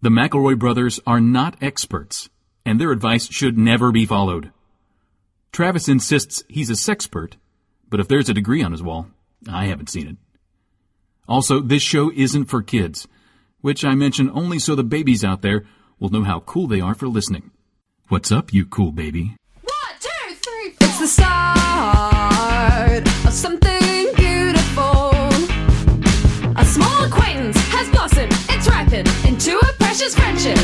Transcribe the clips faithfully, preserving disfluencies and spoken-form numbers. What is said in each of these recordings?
The McElroy brothers are not experts, and their advice should never be followed. Travis insists he's a sexpert, but if there's a degree on his wall, I haven't seen it. Also, this show isn't for kids, which I mention only so the babies out there will know how cool they are for listening. What's up, you cool baby? One, two, three, four. It's the start of something beautiful. A small acquaintance has blossomed, it's ripened into a precious friendship.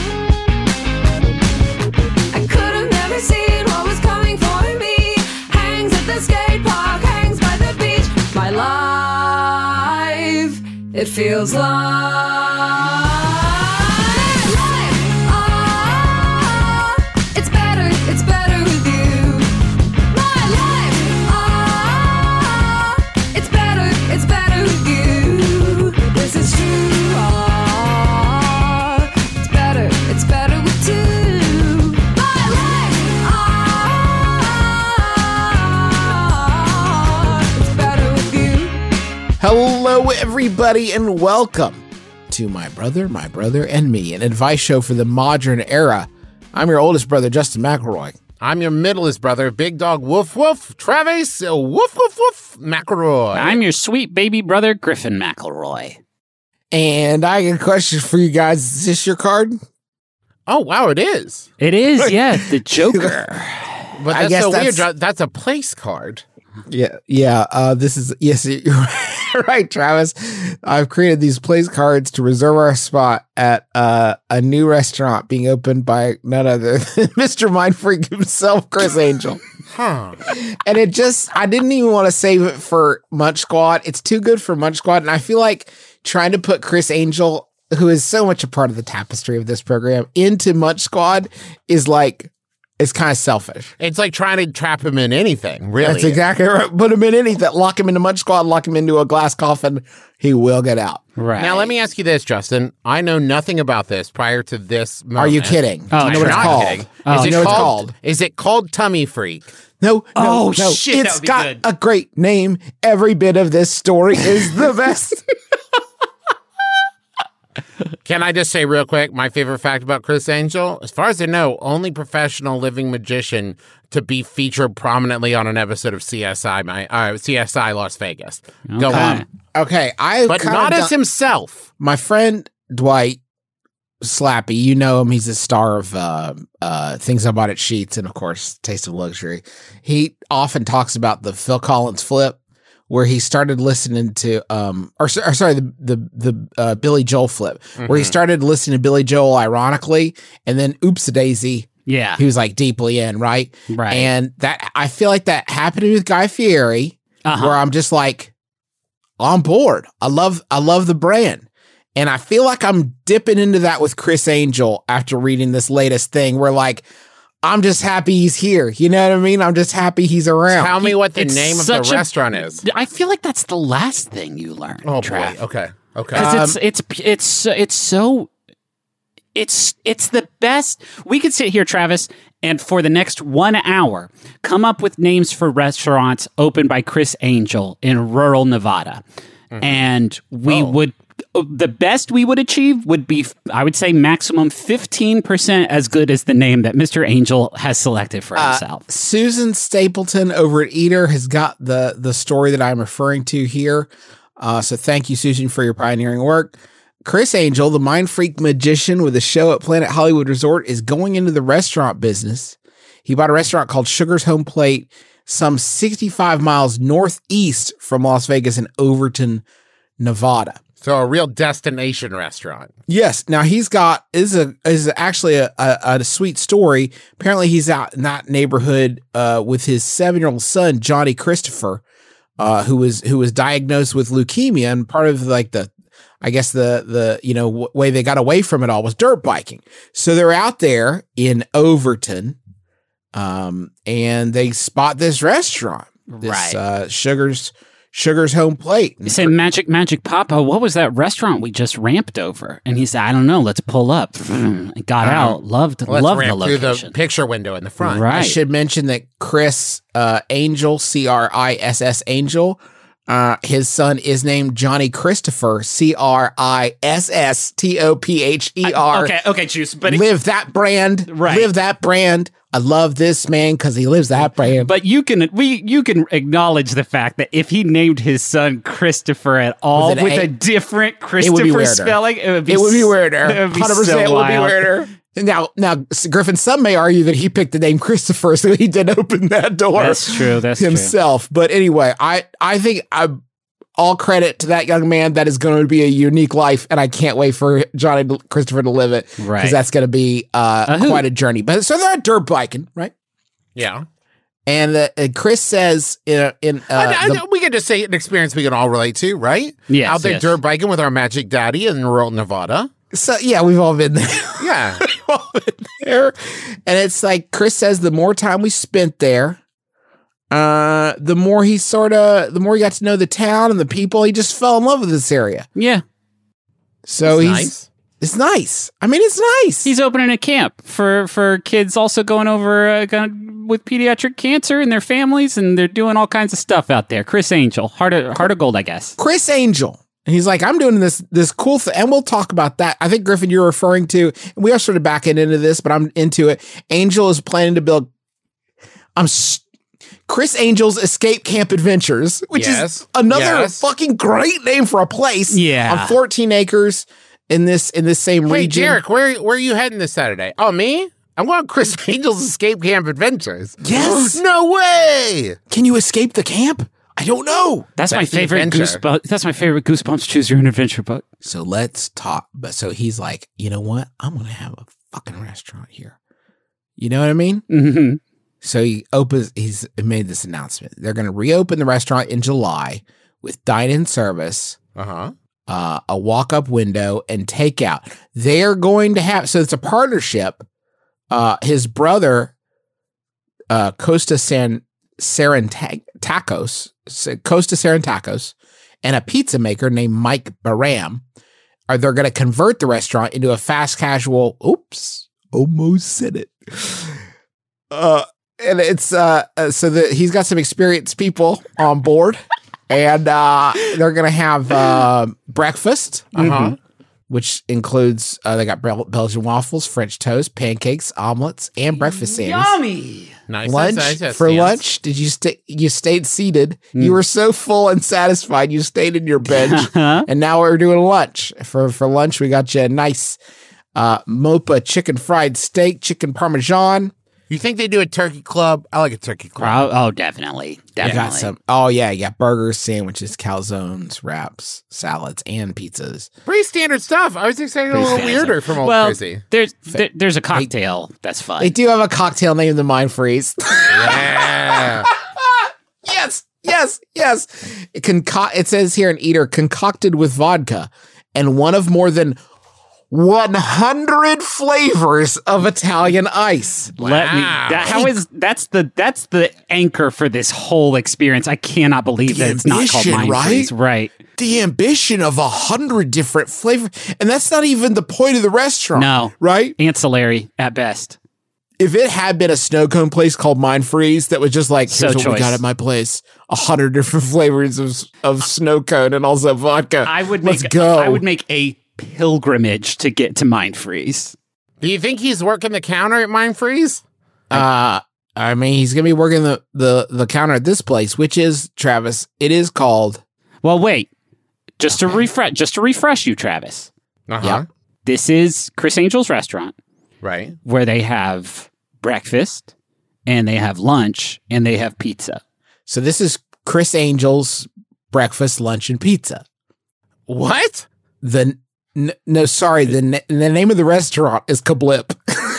I could have never seen what was coming for me. Hangs at the skate park, hangs by the beach. My life, it feels like Hello, everybody, and welcome to My Brother, My Brother, and Me, an advice show for the modern era. I'm your oldest brother, Justin McElroy. I'm your middlest brother, Big Dog Woof Woof, Travis uh, Woof Woof Woof McElroy. I'm your sweet baby brother, Griffin McElroy. And I got a question for you guys. Is this your card? Oh, wow, it is. It is, yeah, the Joker. But I that's guess so that's- weird. That's a place card. Yeah, yeah. Uh, this is yes, you're right, Travis. I've created these place cards to reserve our spot at uh, a new restaurant being opened by none other than Mister Mindfreak himself, Chris Angel. Huh. And it just, I didn't even want to save it for Munch Squad. It's too good for Munch Squad, and I feel like trying to put Chris Angel, who is so much a part of the tapestry of this program, into Munch Squad is like. It's kind of selfish. It's like trying to trap him in anything, really. That's exactly right. Put him in anything. Lock him into Munch Squad, lock him into a glass coffin. He will get out. Right. Now, let me ask you this, Justin. I know nothing about this prior to this moment. Are you kidding? Oh, Do you know what it's Not called? kidding. Oh, is you it know what it's called, called? Is it called Tummy Freak? No, no, Oh, no. shit, that It's would be got good. a great name. Every bit of this story is the best. Can I just say real quick, my favorite fact about Chris Angel? As far as I know, only professional living magician to be featured prominently on an episode of C S I, my uh, C S I Las Vegas. Go Okay. on. Okay, I But not as himself. My friend Dwight Slappy, you know him. He's a star of uh, uh, Things I Bought at Sheets and, of course, Taste of Luxury. He often talks about the Phil Collins flip, where he started listening to, um, or, or sorry, the the the uh, Billy Joel flip, mm-hmm. where he started listening to Billy Joel ironically, and then Oops-a-Daisy, Yeah. he was like deeply in, right? Right. And that I feel like that happened with Guy Fieri, Uh-huh. where I'm just like on board. I love I love the brand. And I feel like I'm dipping into that with Chris Angel after reading this latest thing where like I'm just happy he's here. You know what I mean? I'm just happy he's around. Tell me what the It's name of such the a- restaurant is. I feel like that's the last thing you learn. Oh, Trav. boy. Okay. Okay. Because it's it's it's it's so it's it's the best. We could sit here, Travis, and for the next one hour, come up with names for restaurants opened by Chris Angel in rural Nevada, mm-hmm. and we Oh. would. The best we would achieve would be, I would say, maximum fifteen percent as good as the name that Mister Angel has selected for himself. Uh, Susan Stapleton over at Eater has got the the story that I'm referring to here. Uh, so thank you, Susan, for your pioneering work. Chris Angel, the mind freak magician with a show at Planet Hollywood Resort, is going into the restaurant business. He bought a restaurant called Sugar's Home Plate, some sixty-five miles northeast from Las Vegas in Overton, Nevada. So a real destination restaurant. Yes. Now he's got is a is actually a, a, a sweet story. Apparently he's out in that neighborhood uh, with his seven year old son Johnny Christopher, uh, who was who was diagnosed with leukemia, and part of like the, I guess the the you know w- way they got away from it all was dirt biking. So they're out there in Overton, um, and they spot this restaurant, this, Right. Uh, Sugar's. Sugar's Home Plate. He said, Magic, Magic Papa, what was that restaurant we just ramped over? And he said, I don't know, let's pull up. And got Uh-huh. out, loved, Let's loved the ramp through location. the picture window in the front. Right. I should mention that Chris uh, Angel, C R I S S Angel, Uh, his son is named Johnny Christopher, C R I S S T O P H E R. Okay, okay, Juice. But live that brand. Right. Live that brand. I love this man because he lives that brand. But you can we you can acknowledge the fact that if he named his son Christopher at all With with, an a A- different would be Christopher weirder. spelling, it would be it would be s- weirder. It would be one hundred percent so would be wild. weirder. Now, now, Griffin, some may argue that he picked the name Christopher, so he did open that door. That's true. That's himself. But anyway, I, I think I, all credit to that young man. That is going to be a unique life, and I can't wait for Johnny to- Christopher to live it, because Right. that's going to be uh, Uh, who? quite a journey. But so they're dirt biking, right? Yeah. And, uh, and Chris says in in uh, I, I, the- we can just say an experience we can all relate to, right? Yes, Out there yes. dirt biking with our magic daddy in rural Nevada. so yeah, we've all been there. Yeah. We've all been there, and it's like Chris says, the more time we spent there, uh, the more he sort of, the more he got to know the town and the people. He just fell in love with this area. Yeah. So It's he's nice. it's nice. I mean, it's nice. He's opening a camp for, for kids also going over uh, going with pediatric cancer and their families, and they're doing all kinds of stuff out there. Chris Angel, Heart of, Heart of Gold, I guess. Chris Angel. And he's like, I'm doing this this cool thing. And we'll talk about that. I think, Griffin, you're referring to, and we are sort of backing into this, but I'm into it. Angel is planning to build, I'm s- Chris Angel's Escape Camp Adventures, which Yes. is another Yes. fucking great name for a place. Yeah. On fourteen acres in this in this same Wait, region. Derek, where where are you heading this Saturday? Oh, me? I'm going on Chris Angel's Escape Camp Adventures. Yes. No way. Can you escape the camp? I don't know. That's my That's the favorite adventure. Goosebumps. That's my favorite Goosebumps Choose Your Own Adventure book. So let's talk. But so he's like, you know what? I'm gonna have a fucking restaurant here. You know what I mean? Mm-hmm. So he opens. He's made this announcement. They're gonna reopen the restaurant in July with dine-in service, Uh-huh. uh, a walk-up window, and takeout. They are going to have. So it's a partnership. Uh, his brother, uh, Costa San Sarantacos, Costa Sarantacos, and a pizza maker named Mike Baram are they're going to convert the restaurant into a fast casual. Oops, almost said it. Uh, and it's uh, uh so that he's got some experienced people on board, and uh, they're going to have uh, breakfast. Uh-huh. Which includes, uh, they got Bel- Belgian waffles, French toast, pancakes, omelets, and breakfast sandwiches. Yummy. Nice. Lunch nice, nice, for yes. lunch. Did you stay? You stayed seated. You were so full and satisfied. You stayed in your bench, and now we're doing lunch. For for lunch, we got you a nice uh, Mopa chicken fried steak, chicken parmesan. You think they do a turkey club? I like a turkey club. Oh, oh, definitely. You Definitely. got some. Oh yeah, you got burgers, sandwiches, calzones, wraps, salads, and pizzas. Pretty standard stuff. I was expecting a little standard weirder from old well, Chrissy. there's there, there's a cocktail that's fun. They do have a cocktail named the Mind Freeze. Yeah. Yes, yes, yes. It, conco- it says here in Eater, concocted with vodka and one of more than one hundred flavors of Italian ice. Let me. Wow. That, how is that's the that's the anchor for this whole experience? I cannot believe The that it's not called ambition, Mind right? Freeze. Right? The ambition of a hundred different flavors. And that's not even the point of the restaurant. No. Right? Ancillary at best. If it had been a snow cone place called Mind Freeze that was just like, So here's what we choice. got at my place, a hundred different flavors of, of snow cone and also vodka. I would Let's make. go. I would make a pilgrimage to get to Mind Freeze. Do you think he's working the counter at Mind Freeze? Uh, I mean, he's gonna be working the, the the counter at this place, which is Travis. It is called. Well, wait. Just to refresh, just to refresh you, Travis. Uh-huh. Yep. This is Chris Angel's restaurant Right. where they have breakfast and they have lunch and they have pizza. So this is Chris Angel's breakfast, lunch, and pizza. What? The n- no, sorry, the na- the name of the restaurant is Kablip.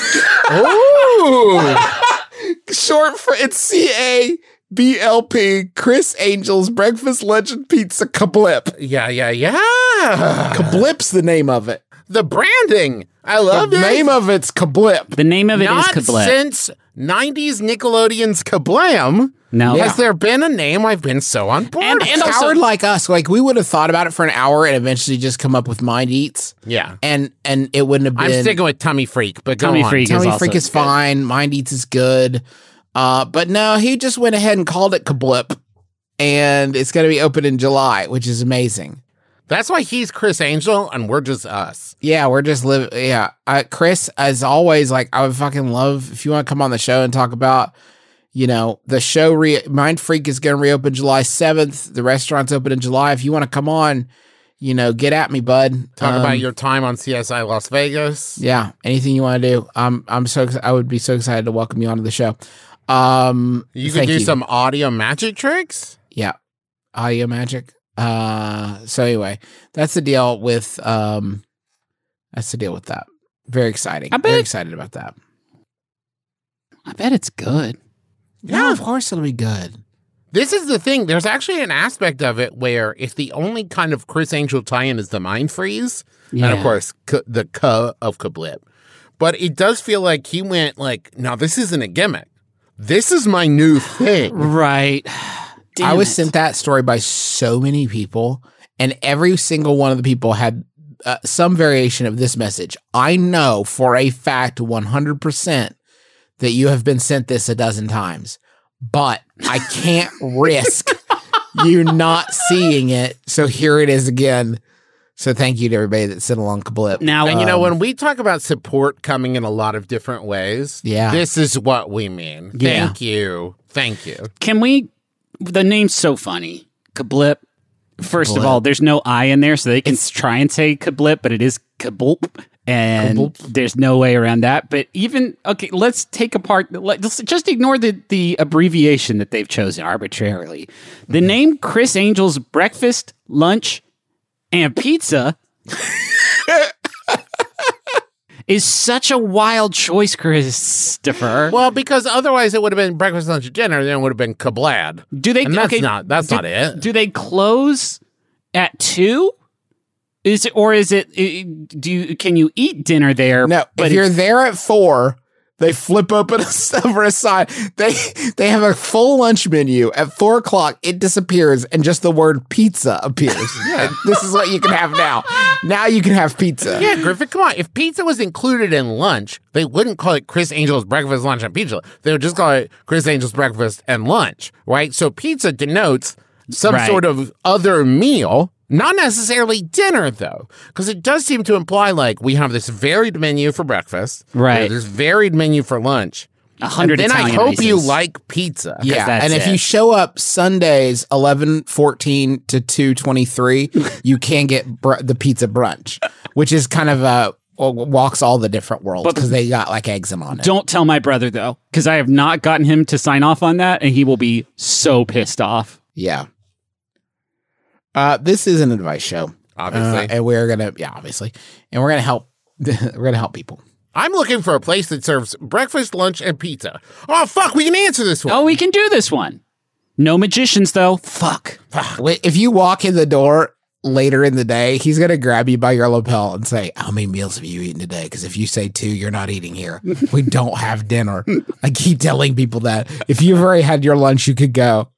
Ooh. Short for it's C A B L P. Chris Angel's breakfast, lunch, and pizza Kablip. yeah, yeah, yeah. Kablip's the name of it. The branding. I love the it. name of it's Kablip. The name of it is Not Kablet. since nineties Nickelodeon's Kablam No. Yeah. has there been a name I've been so on board And- with. and also- Howard like us, like we would have thought about it for an hour and eventually just come up with Mind Eats, yeah. and and it wouldn't have been. I'm sticking with Tummy Freak, but Tummy go on. Freak. Tummy is Freak also is good. fine. Mind Eats is good. Uh, but no, he just went ahead and called it Kablip. and it's going to be open in July, which is amazing. That's why he's Chris Angel and we're just us. Yeah, we're just living. Yeah, uh, Chris, as always, like I would fucking love if you want to come on the show and talk about, you know, the show. Re- Mind Freak is going to reopen July seventh. The restaurant's open in July. If you want to come on, you know, get at me, bud. Talk Um, about your time on C S I Las Vegas. Yeah, anything you want to do. I'm I'm so ex- I would be so excited to welcome you onto the show. Um, You could thank do you. some audio magic tricks. Yeah, audio magic. Uh, so anyway, that's the deal with um, that's the deal with that. Very exciting. I bet- Very excited about that. I bet it's good. Yeah, of course it'll be good. This is the thing. There's actually an aspect of it where if the only kind of Chris Angel tie-in is the mind freeze, and of Yeah. course K- the K of Kablip, but it does feel like he went like, now this isn't a gimmick. This is my new thing. Right. Damn I was it. sent that story by so many people, and every single one of the people had uh, some variation of this message. I know for a fact, one hundred percent, that you have been sent this a dozen times, but I can't risk you not seeing it. So here it is again. So thank you to everybody that sent along Kablip. Now, And you know, Um, when we talk about support coming in a lot of different ways, Yeah. this is what we mean. Yeah. Thank you. Thank you. can we? The name's so funny. Kablip. First of Kablip. all, there's no I in there, so they can s try and say Kablip, but it is Kabulp. And Kabulp. there's no way around that. But even, okay, let's take apart, let's just ignore the, the abbreviation that they've chosen arbitrarily. The name Chris Angel's Breakfast, Lunch, and Pizza is such a wild choice, Christopher. Well, because otherwise it would have been breakfast, lunch, and dinner, then it would have been Kablad. do they, And that's okay, not that's do, not it. Do they close at two? Is it, or is it, i- do you, can you eat dinner there? No, but if you're it's- there at four, they flip open a over a side. They they have a full lunch menu at four o'clock. It disappears, and just the word pizza appears. And this is what you can have now. Now you can have pizza. Yeah, Griffin, come on. If pizza was included in lunch, they wouldn't call it Chris Angel's breakfast, lunch, and pizza. They would just call it Chris Angel's breakfast and lunch, right? So pizza denotes some Right. sort of other meal, not necessarily dinner, though, because it does seem to imply like we have this varied menu for breakfast, Right. we have this varied menu for lunch. A hundred And then Italian I hope you ices. like pizza. Yeah, that's and if it. you show up Sundays eleven fourteen to two twenty-three, you can get br- the pizza brunch, which is kind of uh walks all the different worlds But- because they got like eggs on it. Don't tell my brother though, because I have not gotten him to sign off on that, and he will be so pissed off. Yeah. Uh, this is an advice show, Obviously. Uh, and we're gonna yeah, obviously, and we're gonna help. we're gonna help people. I'm looking for a place that serves breakfast, lunch, and pizza. Oh, fuck, we can answer this one. Oh, we can do this one. No magicians though. Fuck. Wait, if you walk in the door later in the day, he's gonna grab you by your lapel and say, "How many meals have you eaten today?" Because if you say two, you're not eating here. We don't have dinner. I keep telling people that if you've already had your lunch, you could go.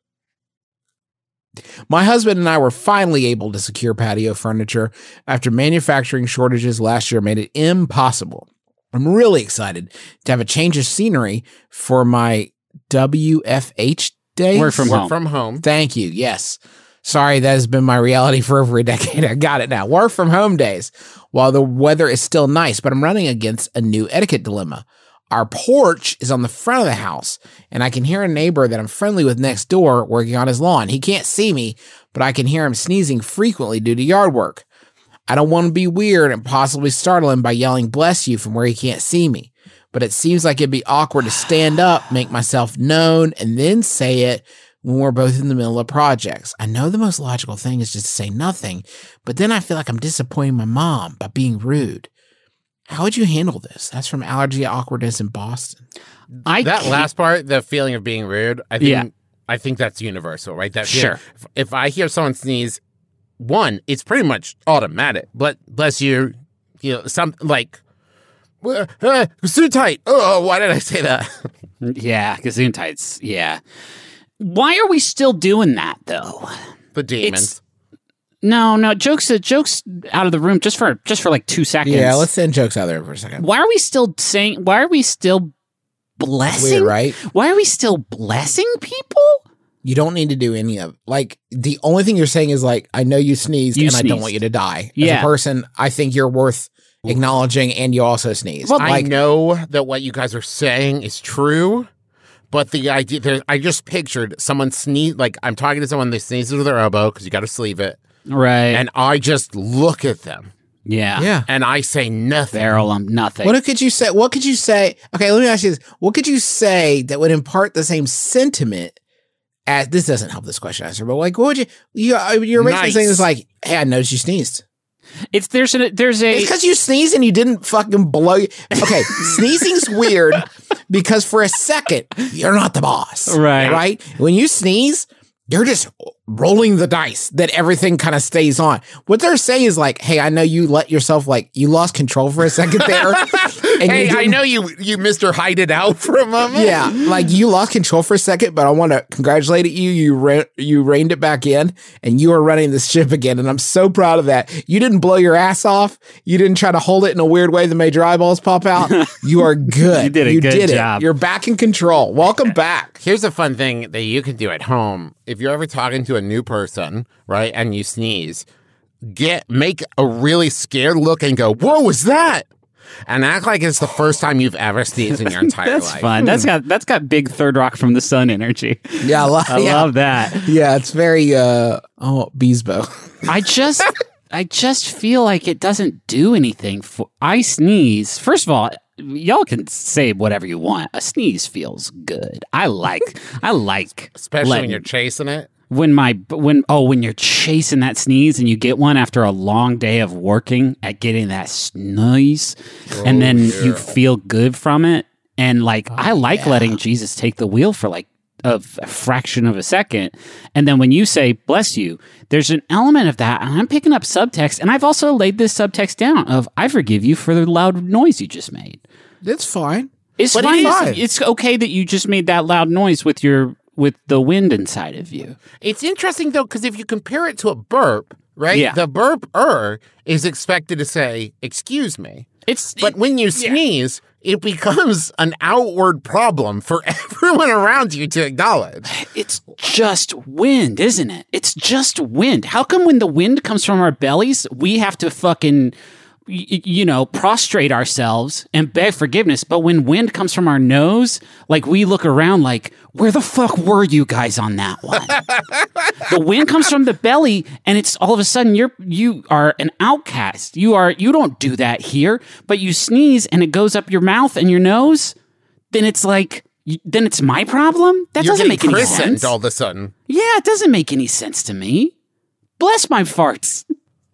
My husband and I were finally able to secure patio furniture after manufacturing shortages last year made it impossible. I'm really excited to have a change of scenery for my W F H days. Work from Work home. from home. Thank you. Yes. Sorry, that has been my reality for over a decade. I got it now. Work from home days while the weather is still nice, but I'm running against a new etiquette dilemma. Our porch is on the front of the house, and I can hear a neighbor that I'm friendly with next door working on his lawn. He can't see me, but I can hear him sneezing frequently due to yard work. I don't want to be weird and possibly startle him by yelling bless you from where he can't see me, but it seems like it'd be awkward to stand up, make myself known, and then say it when we're both in the middle of projects. I know the most logical thing is just to say nothing, but then I feel like I'm disappointing my mom by being rude. How would you handle this? That's from Allergy Awkwardness in Boston. I That can't- last part, the feeling of being rude, I think Yeah. I think that's universal, right? That Sure. feeling- If, if I hear someone sneeze, one, it's pretty much automatic. But bless you, you know, some like uh, uh, too tight. Oh, why did I say that? Yeah, Gesundheits. Yeah. Why are we still doing that though? The demons. No, no, jokes. Uh, jokes out of the room just for just for like two seconds. Yeah, let's send jokes out there for a second. Why are we still saying? Why are we still blessing? Weird, right? Why are we still blessing people? You don't need to do any of like the only thing you're saying is like I know you sneezed You and I don't sneezed. want you to die. As Yeah. a person, I think you're worth acknowledging and you also sneezed. Well, I like know that what you guys are saying is true, but the idea there, I just pictured someone sneeze, like I'm talking to someone, they sneeze into their elbow because you got to sleeve it, Right. and I just look at them yeah. yeah. and I say nothing. Barrel them, nothing. What could you say? What could you say? Okay, let me ask you this. What could you say that would impart the same sentiment as this doesn't help this question answer, but like what would you you you're basically Nice. saying this like, hey, I noticed you sneezed. It's there's a there's a It's because you sneezed and you didn't fucking blow. You. Okay, sneezing's weird because for a second you're not the boss, Right. Right? When you sneeze, you're just rolling the dice that everything kind of stays on. What they're saying is like, hey, I know you let yourself like you lost control for a second there. And Hey, you I didn't- know you you Mister Hide It Out for a moment. Yeah, like you lost control for a second, but I want to congratulate you. You re- you reined it back in, and you are running this ship again. And I'm so proud of that. You didn't blow your ass off. You didn't try to hold it in a weird way that made your eyeballs pop out. You are good. You did a good did job. It. You're back in control. Welcome back. Here's a fun thing that you can do at home. If you're ever talking to a new person, right, and you sneeze, get make a really scared look and go, "What was that?" And act like it's the first time you've ever sneezed in your entire that's life. fun. That's got that's got big Third Rock from the Sun energy. Yeah, I, love, I yeah. love that. Yeah, it's very uh oh Beesbo. I just I just feel like it doesn't do anything for I sneeze. First of all, y'all can say whatever you want. A sneeze feels good. I like I like Especially letting- when you're chasing it. when my when oh when you're chasing that sneeze and you get one after a long day of working at getting that sneeze and then you feel good from it and like I like letting Jesus take the wheel for like a, f- a fraction of a second and then when you say bless you there's an element of that and I'm picking up subtext and I've also laid this subtext down of I forgive you for the loud noise you just made. It's fine. It's But it fine. is fine. It's okay that you just made that loud noise with your with the wind inside of you. It's interesting though, because if you compare it to a burp, right? Yeah. The burp-er is expected to say, "Excuse me." It's But when you sneeze, it becomes an outward problem for everyone around you to acknowledge. It's just wind, isn't it? It's just wind. How come when the wind comes from our bellies, we have to fucking, y- you know, prostrate ourselves and beg forgiveness? But when wind comes from our nose, like we look around like, where the fuck were you guys on that one? The wind comes from the belly and it's all of a sudden you're, you are an outcast. You are, you don't do that here, but you sneeze and it goes up your mouth and your nose. Then it's like, y- then it's my problem? That You're doesn't getting make any christened sense. all of a sudden. Yeah, it doesn't make any sense to me. Bless my farts.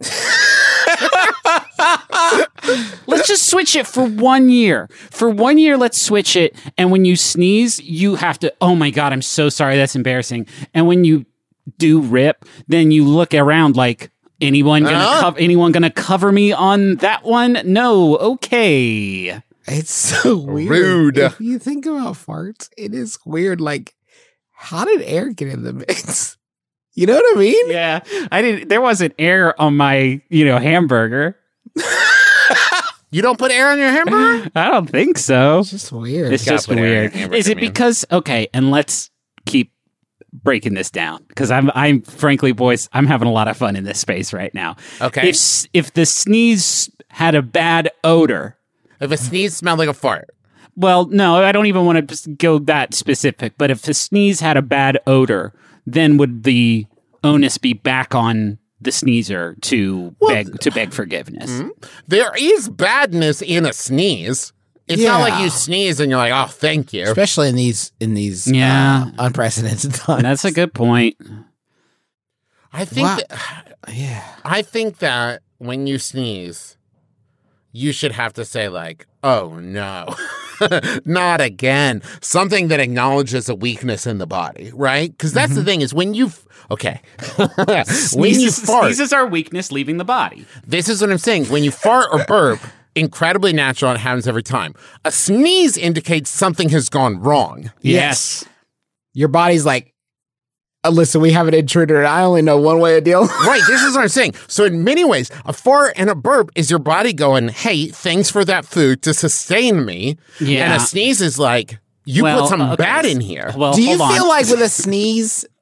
Let's just switch it for one year. For one year, let's switch it. And when you sneeze, you have to, oh my God, I'm so sorry. That's embarrassing. And when you do rip, then you look around like, anyone gonna, Uh-huh. co- anyone gonna cover me on that one? No. Okay. It's so weird. Rude. If you think about farts, it is weird. Like, how did air get in the mix? You know what I mean? Yeah. I didn't, there wasn't air on my, you know, hamburger. You don't put air on your hamburger? I don't think so. It's just weird. It's gotta just put air in weird. your hamburger, Is it man. because okay? And let's keep breaking this down because I'm, I'm frankly, boys, I'm having a lot of fun in this space right now. Okay. If s- if the sneeze had a bad odor, If a sneeze smelled like a fart. well, no, I don't even want to go that specific. But if the sneeze had a bad odor, then would the onus be back on the sneezer to beg to beg forgiveness? There is badness in a sneeze. It's not like Yeah. you sneeze and you're like, "Oh, thank you." Especially in these in these Yeah. uh, unprecedented times. That's a good point. I think Wow. that, yeah. I think that when you sneeze, you should have to say like, "Oh no, not again." Something that acknowledges a weakness in the body, right? Because that's the thing is when you f- okay, when you Sneezes, fart. sneezes are weakness leaving the body. This is what I'm saying. When you fart or burp, incredibly natural. It happens every time. A sneeze indicates something has gone wrong. Yes. Your body's like, "Uh, listen, we have an intruder, and I only know one way to deal. Right, this is what I'm saying. So in many ways, a fart and a burp is your body going, "Hey, thanks for that food to sustain me." Yeah. And a sneeze is like, "You Well, put something okay. bad in here." Well, Do you hold feel on. like with a sneeze,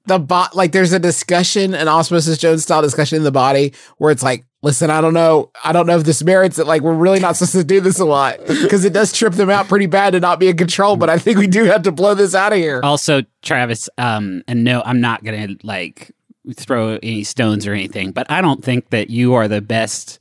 the bot, like there's a discussion, an Osmosis Jones style discussion in the body where it's like, listen, I don't know. I don't know if this merits it. Like, we're really not supposed to do this a lot because it does trip them out pretty bad to not be in control. But I think we do have to blow this out of here. Also, Travis, um, and no, I'm not going to like throw any stones or anything, but I don't think that you are the best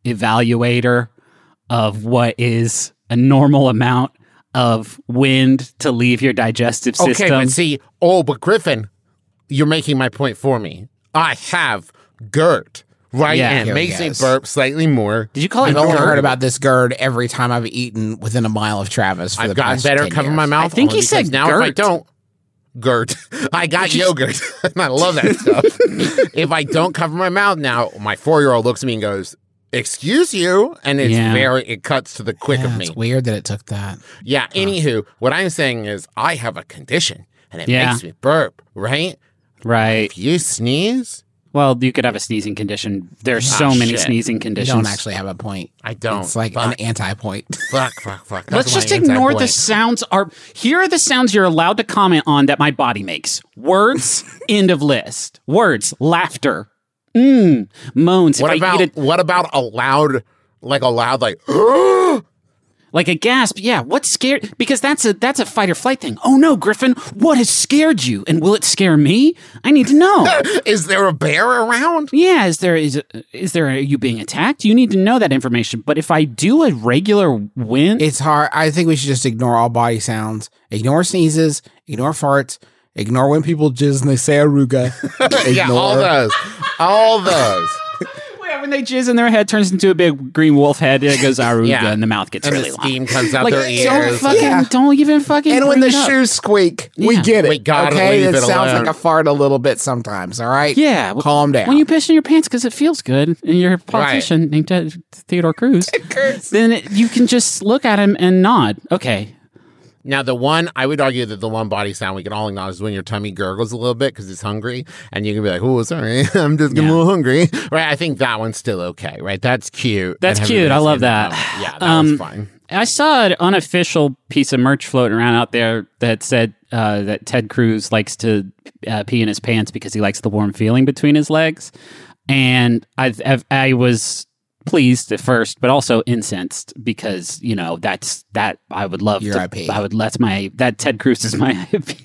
evaluator of what is a normal amount of wind to leave your digestive system. Okay, but see, oh, but Griffin, you're making my point for me. I have GERD, right? Yeah, and it here he makes me goes. burp slightly more. Did you call it I've only GERD? heard about this GERD every time I've eaten within a mile of Travis. For I've the gotten past better ten at covering years. my mouth. I think only he said because now if I GERD. don't, GERD, I got yogurt, and I love that stuff. If I don't cover my mouth now, my four-year-old looks at me and goes, "Excuse you," and it's Yeah. very, it cuts to the quick Yeah, of me. it's weird that it took that. Yeah. Anywho, what I'm saying is, I have a condition, and it Yeah. makes me burp. Right? Right. If you sneeze, Well, you could have a sneezing condition. There's so Ah, many shit. sneezing You conditions. don't actually have a point. I don't. It's like Fuck. an anti-point. fuck, fuck, fuck. That's Let's my just ignore the anti-point. sounds. Are here are the sounds you're allowed to comment on that my body makes. Words, end of list. Words, laughter, mm, moans. What if about I eat what about a loud, like a loud, like? a, like a gasp? Yeah. What scared? Because that's a that's a fight or flight thing. Oh no, Griffin, what has scared you? And will it scare me? I need to know. Is there a bear around? Yeah, is there is is there are you being attacked? You need to know that information. But if I do a regular win, It's hard. I think we should just ignore all body sounds. Ignore sneezes. Ignore farts. Ignore when people jizz and they say aruga. Yeah, all those, all those. yeah, when they jizz in their head, turns into a big green wolf head. It goes aruga, Yeah. and the mouth gets And really the long. steam comes out Like, their don't ears. fucking, Yeah. don't even fucking. And when bring the it up. shoes squeak, we Yeah. get it. We gotta okay, leave it it sounds alone. like a fart a little bit sometimes. All right, Yeah, w- calm down. When you piss in your pants because it feels good, and you're a politician named Ted- Theodore Cruz, then it, you can just look at him and nod. Okay, Now, the one, I would argue that the one body sound we can all acknowledge is when your tummy gurgles a little bit because it's hungry, and you can be like, "Oh, sorry, I'm just getting Yeah. a little hungry." Right? I think that one's still okay. Right? That's cute. That's And cute. I everybody's love in the that. moment. Yeah, that Um, was fine. I saw an unofficial piece of merch floating around out there that said uh, that Ted Cruz likes to uh, pee in his pants because he likes the warm feeling between his legs, and I I've, I was pleased at first, but also incensed because you know that's that I would love Your to. I P. I would that's my that Ted Cruz is my I P.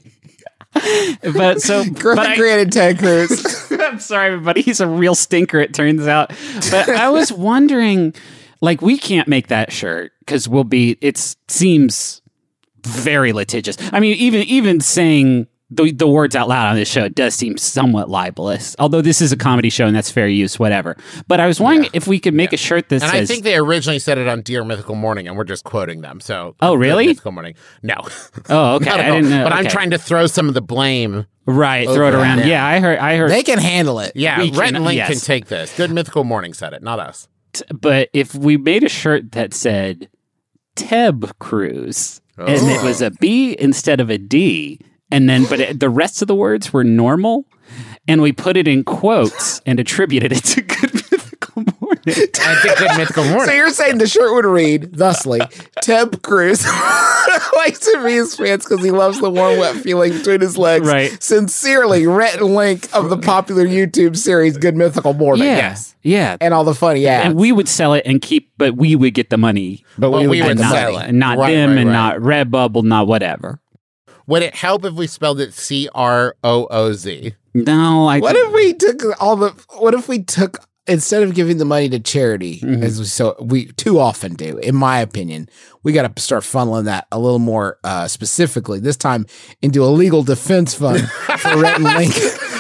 But so, Griffin but I, created Ted Cruz. I'm sorry, everybody. He's a real stinker, it turns out. But I was wondering, like, we can't make that shirt because we'll be. It seems very litigious. I mean, even even saying the the words out loud on this show does seem somewhat libelous. Although this is a comedy show and that's fair use, whatever. But I was wondering if we could make a shirt that And says. I think they originally said it on Dear Mythical Morning, and we're just quoting them. So, Oh, Good really? Mythical Morning. No. oh, okay. Not at I all. didn't know. But I'm okay. trying to throw some of the blame. right. Throw it over around. them. Yeah, I heard. I heard. They can handle it. Yeah, We Rhett can- and Link yes. can take this. Good Mythical Morning said it, not us. But if we made a shirt that said Teb Cruz and it was a B instead of a D, and then but it, the rest of the words were normal, and we put it in quotes and attributed it to Good Mythical Morning. I think Good Mythical Morning. So you're saying the shirt would read thusly: Ted Cruz likes to be his pants because he loves the warm, wet feeling between his legs. Right. Sincerely, Rhett and Link of the popular YouTube series Good Mythical Morning. Yeah, Yes. yeah. And all the funny ads. And we would sell it and keep, but we would get the money, but Well, we would, we get would the sell money. it. and not Right, them, right, and right. not Redbubble, not whatever. Would it help if we spelled it C R O O Z? No, I. What if we took all the? What if we took instead of giving the money to charity, Mm-hmm. as we so we too often do, in my opinion, we got to start funneling that a little more uh, specifically. This time into a legal defense fund for Rhett and Link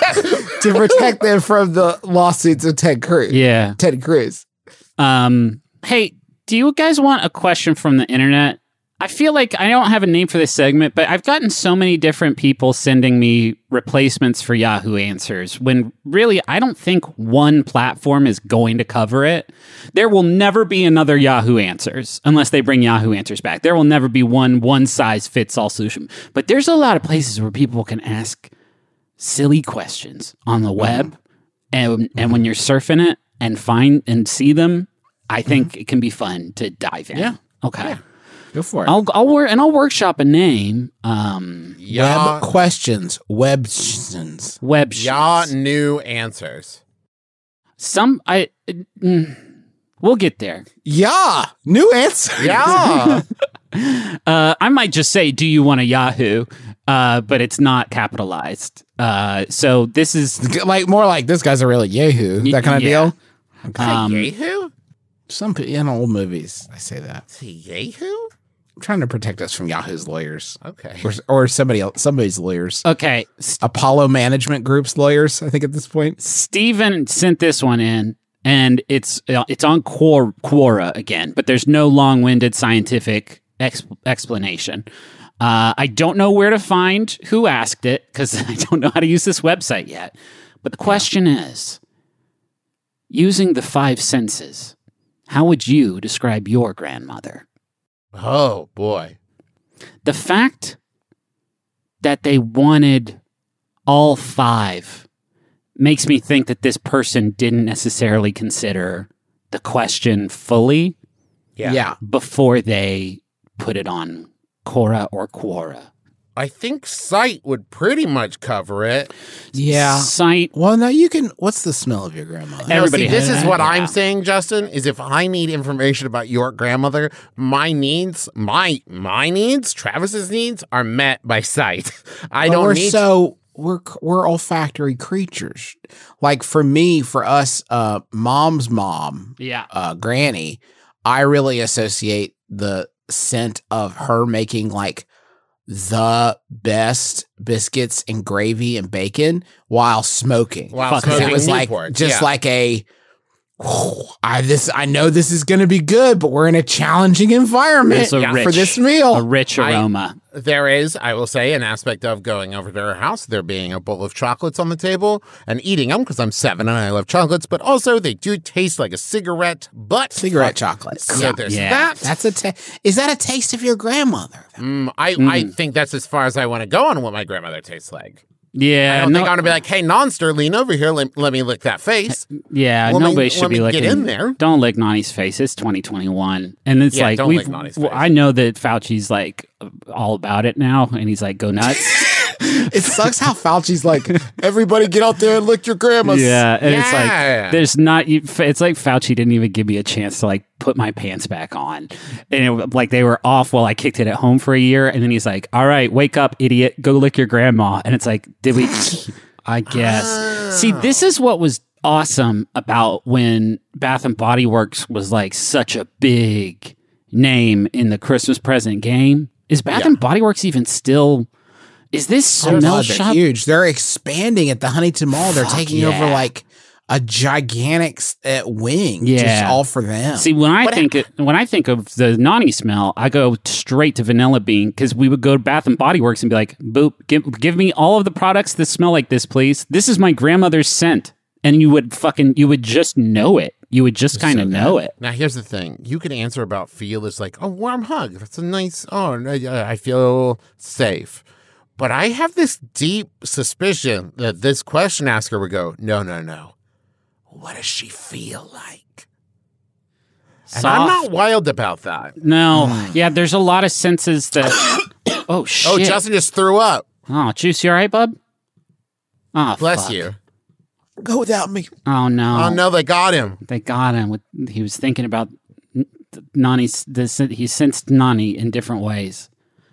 to protect them from the lawsuits of Ted Cruz. Yeah. Ted Cruz. Um, hey, do you guys want a question from the internet? I feel like I don't have a name for this segment, but I've gotten so many different people sending me replacements for Yahoo Answers when really I don't think one platform is going to cover it. There will never be another Yahoo Answers unless they bring Yahoo Answers back. There will never be one one size fits all solution. But there's a lot of places where people can ask silly questions on the web, and and when you're surfing it and find and see them, I think it can be fun to dive in. Yeah. Okay. Go for it. I'll I'll work and I'll workshop a name. Um, Yeah, Web questions. Webtions. web. yeah, new answers. Some I. Mm, we'll get there. Yeah. New answer. Yeah. Uh, I might just say, "Do you want a Yahoo?" Uh, but it's not capitalized. Uh, so this is Like more like this guy's a real Yahoo. That kind of yeah. deal. um, Yahoo? Some pe- in old movies, I say that. Is he Yahoo? I'm trying to protect us from Yahoo's lawyers, Okay. or, or somebody else, somebody's lawyers. okay. S- Apollo Management Group's lawyers. I think at this point. Steven sent this one in, and it's uh, it's on Quor- Quora again, but there's no long-winded scientific ex- explanation. Uh, I don't know where to find who asked it because I don't know how to use this website yet. But the question is, using the five senses, how would you describe your grandmother? Oh, boy. The fact that they wanted all five makes me think that this person didn't necessarily consider the question fully Yeah. before they put it on Quora or Quora. I think sight would pretty much cover it. Yeah. Site. Well, now you can. What's the smell of your grandmother? No, Everybody see, this has is that. what Yeah. I'm saying, Justin, is if I need information about your grandmother, my needs, my my needs, Travis's needs are met by sight. I But don't we're need so we're we're olfactory creatures. Like for me, for us, uh, mom's mom, Yeah. uh, granny, I really associate the scent of her making like the best biscuits and gravy and bacon while smoking. Wow, Fuck, Because yeah. it was like Newports, just yeah. like a I this I know this is going to be good, but we're in a challenging environment It's a for rich- this meal. A rich I- aroma. There is, I will say, an aspect of going over to her house, there being a bowl of chocolates on the table and eating them because I'm seven and I love chocolates, but also they do taste like a cigarette butt. Cigarette chocolates. So there's Yeah. that. That's a ta- is that a taste of your grandmother? Mm, I, I think that's as far as I want to go on what my grandmother tastes like. Yeah. I don't no, think I want to be like, hey, Nonster, lean over here. Let, let me lick that face. yeah, let me- nobody let should me be get licking. in there. Don't lick Nani's face. It's twenty twenty-one. And it's Yeah, like, don't we've, lick Nani's well, face. I know that Fauci's like all about it now. And he's like, go nuts. It sucks how Fauci's like, everybody get out there and lick your grandmas. Yeah, and it's Yeah. like there's not. It's like Fauci didn't even give me a chance to like put my pants back on, and it, like they were off while I kicked it at home for a year, and then he's like, "All right, wake up, idiot, go lick your grandma," and it's like, did we? I guess. See, this is what was awesome about when Bath and Body Works was like such a big name in the Christmas present game. Is Bath Yeah. and Body Works even still? Is this Oh, smell God, they're shop? huge. They're expanding at the Huntington Mall. They're Fuck taking yeah. over like a gigantic uh, wing, just Yeah. all for them. See, when I What think it, when I think of the Nani smell, I go straight to Vanilla Bean because we would go to Bath and Body Works and be like, "Boop, give give me all of the products that smell like this, please. This is my grandmother's scent," and you would fucking you would just know it. You would just kind of know it. Now, here's the thing. You could answer about feel as like, oh, warm hug. That's a nice, oh, I I feel safe. But I have this deep suspicion that this question asker would go, no, no, no. What does she feel like? And I'm Soft. not wild about that. No, yeah, there's a lot of senses that. Oh shit! Oh, Justin just threw up. Oh, Juice, you all right, bub? Oh, Bless fuck. you. Go without me. Oh no! Oh, no, they got him. They got him. With he was thinking about Nani's. This he sensed Nani in different ways.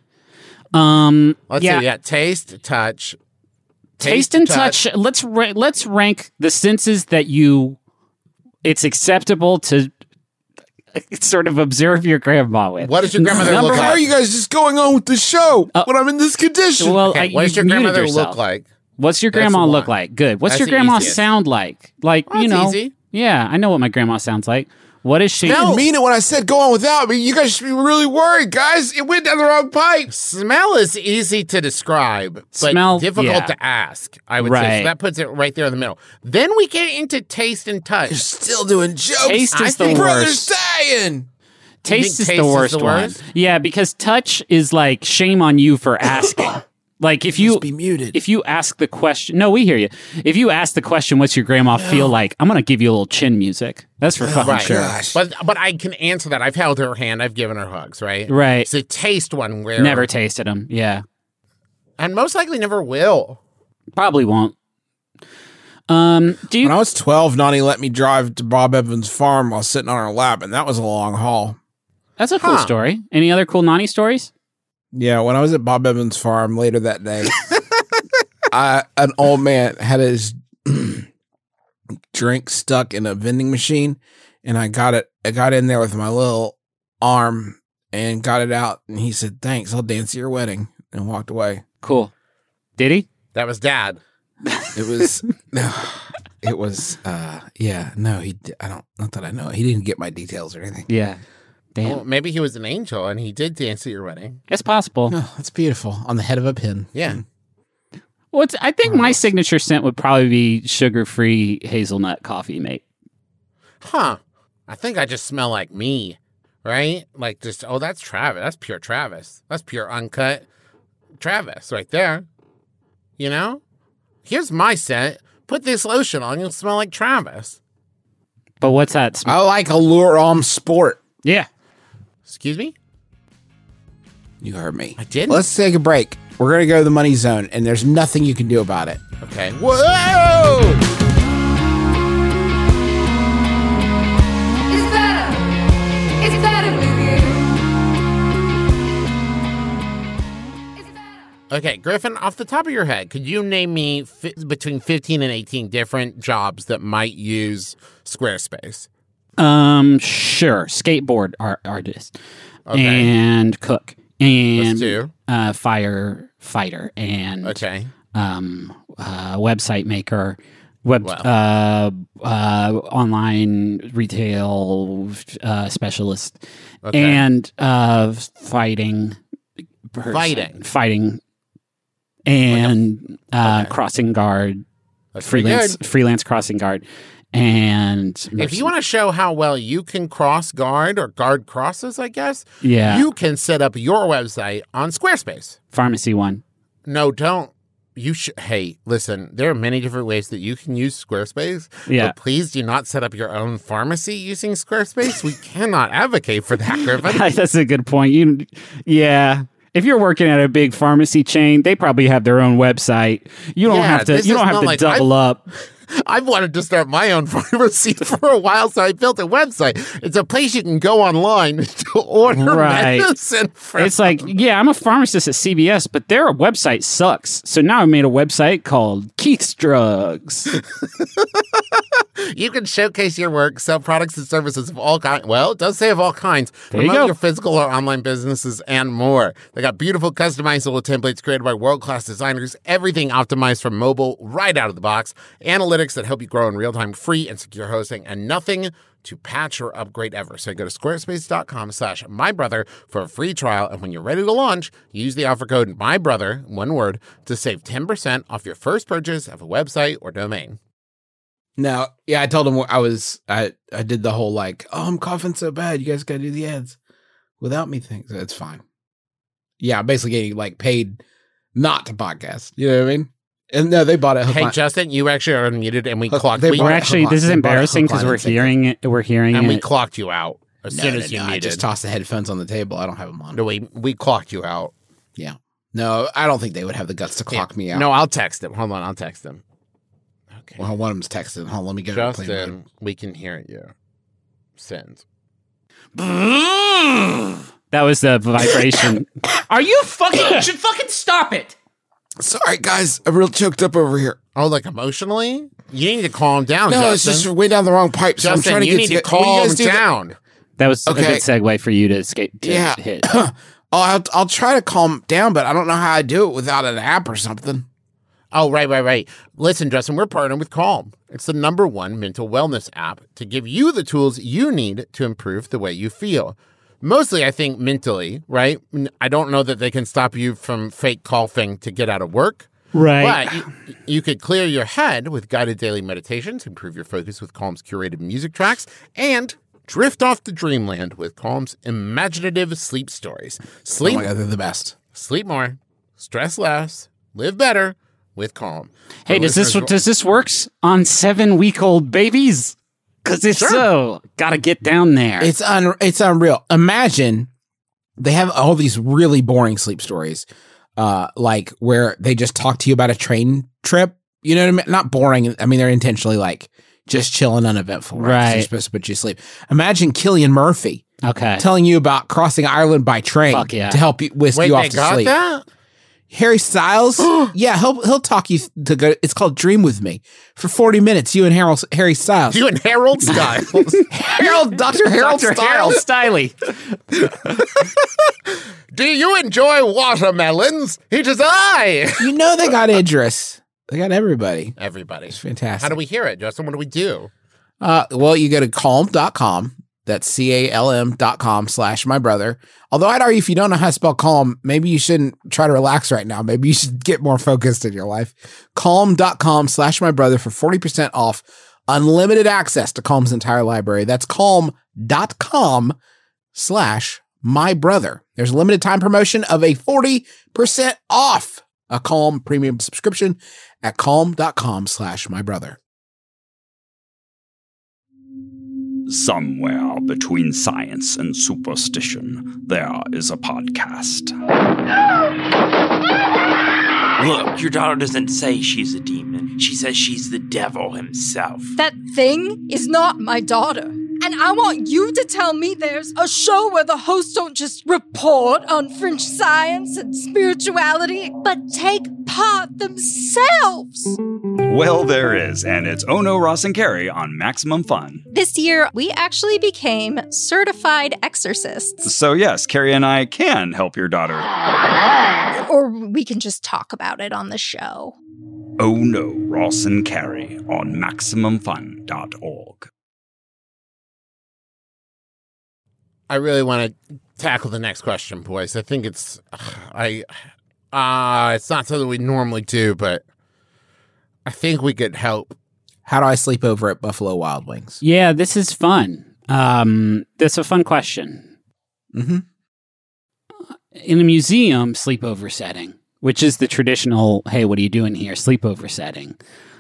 Um. Let's yeah. see. Yeah, taste, touch. Taste and touch. Let's ra- let's rank the senses that you. It's acceptable to sort of observe your grandma with. What does your grandmother Number look one- How are like? you guys just going on with the show Uh, when I'm in this condition? Well, Okay, I, what does you your muted grandmother yourself. look like? What's your That's grandma the look one. like? Good. What's That's your the grandma easiest. sound like? Like Oh, you that's know. easy. Yeah, I know what my grandma sounds like. What is she? I didn't mean it when I said go on without me. You guys should be really worried, guys. It went down the wrong pipe. Smell is easy to describe, but Smell, difficult yeah. to ask, I would say. Right. So that puts it right there in the middle. Then we get into taste and touch. You're still doing jokes. Taste I is the think brother's worst. saying. Taste think is taste the is worst the one. worst? Yeah, because touch is like shame on you for asking. Like if you Just be muted. if you ask the question, no, we hear you. If you ask the question, "What's your grandma feel like?" I'm gonna give you a little chin music. That's for fucking Right. sure. Gosh. But but I can answer that. I've held her hand. I've given her hugs. Right. Right. It's a taste one where Never tasted them. Yeah, and most likely never will. probably won't. Um, do you? When I was twelve, Nani let me drive to Bob Evans' farm while sitting on her lap, and that was a long haul. That's a cool Huh. story. Any other cool Nani stories? Yeah, when I was at Bob Evans' farm later that day, I, an old man had his drink stuck in a vending machine, and I got it. I got in there with my little arm and got it out, and he said, "Thanks, I'll dance at your wedding," and walked away. Cool. Did he? That was Dad. It was no, it was uh, yeah, no, he. di- I don't, not that I know. He didn't get my details or anything. Yeah. Damn. Well, maybe he was an angel and he did dance at your wedding. It's possible. No, that's beautiful on the head of a pin. Yeah. Well, it's, I think my signature scent would probably be sugar-free hazelnut coffee, mate. Huh. I think I just smell like me, right? Like just, oh, that's Travis. That's pure Travis. That's pure uncut Travis right there. You know? Here's my scent. Put this lotion on, you'll smell like Travis. But what's that? Sm- I like Allure Arm Sport. yeah. Excuse me? You heard me. I didn't. Let's take a break. We're gonna go to the money zone, and there's nothing you can do about it. Okay. Whoa! It's better. It's better with you. It's better. Okay, Griffin, off the top of your head, could you name me fi- between fifteen and eighteen different jobs that might use Squarespace? Um, sure. Skateboard art- artist Okay. and cook and Let's do. uh, firefighter and Okay. um, uh, website maker, web Wow. uh, uh, online retail uh, specialist, Okay. and uh, fighting, person- Fighting. fighting, and uh, okay. crossing guard, That's pretty freelance good. freelance crossing guard, and If you want to show how well you can cross guard or guard crosses, I guess, yeah, you can set up your website on Squarespace. pharmacy one. No, don't. You should. Hey, listen, there are many different ways that you can use Squarespace. Yeah. But please do not set up your own pharmacy using Squarespace. We cannot advocate for that, Griffin. That's a good point. You, yeah. If you're working at a big pharmacy chain, they probably have their own website. You don't Yeah, have to. this You is don't have not to like double up. I've wanted to start my own pharmacy for a while, so I built a website. It's a place you can go online to order Right. medicine from. It's like, yeah, I'm a pharmacist at C V S, but their website sucks. So now I made a website called Keith's Drugs. You can showcase your work, sell products and services of all kinds. Well, it does say of all kinds. There you Promote go. your physical or online businesses and more. They got beautiful customizable templates created by world-class designers. Everything optimized for mobile right out of the box. Analytics that help you grow in real time, free and secure hosting, and nothing to patch or upgrade ever. So go to squarespace.com slash mybrother for a free trial. And when you're ready to launch, use the offer code mybrother, one word, to save ten percent off your first purchase of a website or domain. No, yeah, I told him I was, I, I did the whole like, oh, I'm coughing so bad, you guys got to do the ads without me thing. So it's fine. Yeah, I'm basically getting like paid not to podcast. You know what I mean? And no, they bought it. Hey, Justin, you actually are unmuted, and we Hook- clocked. they We, bought We're it. actually, Hook this is line. They bought it embarrassing hook, because line, we're and sinker. hearing it. We're hearing and we it. clocked you out as No, soon no, as you no, I muted. just tossed the headphones on the table. I don't have them on. no, we we clocked you out. Yeah. No, I don't think they would have the guts to clock me out. No, I'll text him. Hold on, I'll text him. Okay, Well, one of them's texting. Hold on, let me go to play mode. Justin, we can hear you. Send. That was the vibration. Are you fucking? You should fucking stop it. Sorry, guys. I'm real choked up over here. Oh, like emotionally? You need to calm down, No, Justin. it's just way down the wrong pipe. So I'm Justin, trying to you get need to to What do you calm guys do that- down. That was a Okay. good segue for you to escape. To Yeah. hit. oh, I'll, I'll try to calm down, but I don't know how I do it without an app or something. Oh, right, right, right. Listen, Justin, we're partnering with Calm. It's the number one mental wellness app to give you the tools you need to improve the way you feel. Mostly, I think, mentally, right? I don't know that they can stop you from fake coughing to get out of work. Right. But you, you could clear your head with guided daily meditations, improve your focus with Calm's curated music tracks, and drift off to dreamland with Calm's imaginative sleep stories. Oh Sleep, my God, they're the best. sleep more, stress less, Live better with Calm. Hey, For does this listeners- does this works on seven week old babies? Because if Sure. so, gotta get down there. It's un, it's unreal. Imagine they have all these really boring sleep stories, uh, like where they just talk to you about a train trip. You know what I mean? Not boring. I mean, they're intentionally like just chilling, uneventful. Right? 'Cause Right. They're supposed to put you to sleep. Imagine Cillian Murphy okay. telling you about crossing Ireland by train Fuck yeah. to help you whisk Wait, you they off to got sleep. that? Harry Styles, yeah, he'll he'll talk you to go. It's called Dream with Me for forty minutes. You and Harold, Harry Styles, You and Harold Styles. Harold, Doctor Harold Doctor Styles. Harold Stiley. Do you enjoy watermelons? It is I. You know they got Idris. They got everybody. Everybody. It's fantastic. How do we hear it, Justin? What do we do? Uh, well, you go to calm dot com. That's C A L M dot com slash my brother. Although I'd argue if you don't know how to spell calm, maybe you shouldn't try to relax right now. Maybe you should get more focused in your life. calm dot com slash my brother for forty percent off unlimited access to Calm's entire library. That's calm dot com slash my brother. There's a limited time promotion of a forty percent off a Calm premium subscription at calm dot com slash my brother. Somewhere between science and superstition, there is a podcast. Look, your daughter doesn't say she's a demon. She says she's the devil himself. That thing is not my daughter. And I want you to tell me there's a show where the hosts don't just report on French science and spirituality, but take part themselves. Well, there is, and it's Ono, Ross, and Carrie on Maximum Fun. This year, we actually became certified exorcists. So yes, Carrie and I can help your daughter. Or we can just talk about it on the show. Oh no, Ross and Carrie on maximum fun dot org. I really want to tackle the next question, boys. I think it's I uh it's not something we normally do, but I think we could help. How do I sleep over at Buffalo Wild Wings? Yeah, this is fun. Um, that's a fun question. Mm-hmm. In a museum sleepover setting, which is the traditional, hey, what are you doing here? Sleepover setting.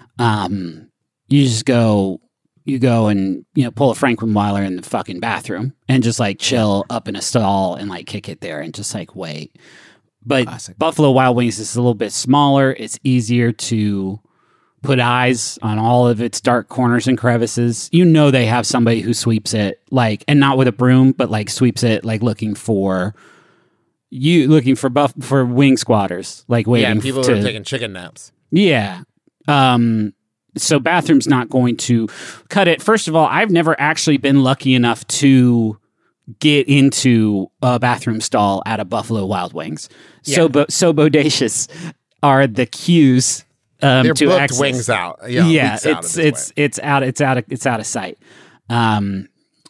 Um, you just go, you go and, you know, pull a Frankenweiler in the fucking bathroom and just like chill up in a stall and like kick it there and just like wait. But Classic. Buffalo Wild Wings is a little bit smaller. It's easier to put eyes on all of its dark corners and crevices. You know, they have somebody who sweeps it like, and not with a broom, but like sweeps it, like looking for you, looking for buff for wing squatters, like waiting Yeah, people to, are taking chicken naps. yeah. Um, so bathroom's not going to cut it. First of all, I've never actually been lucky enough to get into a bathroom stall at a Buffalo Wild Wings. So, Yeah. bo- so bodacious are the queues um, They're to booked access. wings out. Yeah, Yeah, weeks out of it's this it's way. it's out it's out of it's out of sight. Um,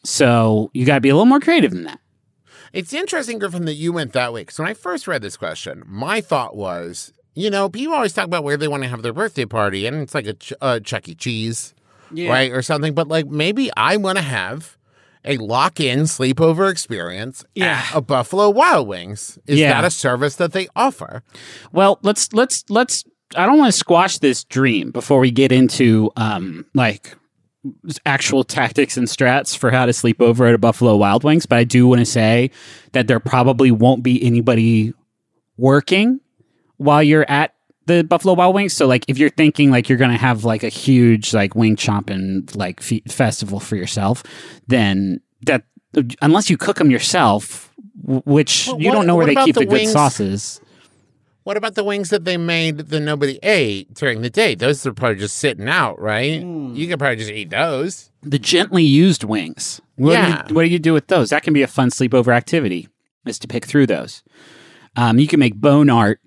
so you got to be a little more creative than that. It's interesting, Griffin, that you went that way. Because when I first read this question, my thought was, you know, people always talk about where they want to have their birthday party, and it's like a, ch- a Chuck E. Cheese, right, or something. But like maybe I want to have a lock-in sleepover experience Yeah. at a Buffalo Wild Wings. Is Yeah. that a service that they offer? Well, let's let's let's. I don't want to squash this dream before we get into um like actual tactics and strats for how to sleep over at a Buffalo Wild Wings, but I do want to say that there probably won't be anybody working while you're at the Buffalo Wild Wings. So like if you're thinking like you're going to have like a huge like wing chomping like fe- festival for yourself, then that unless you cook them yourself, w- which Well, you what- don't know where what they about keep the the, good wings? sauces. What about the wings that they made that nobody ate during the day? Those are probably just sitting out, right? You could probably just eat those. The gently used wings. What, Yeah. do you, what do you do with those? That can be a fun sleepover activity, is to pick through those. Um, you can make bone art.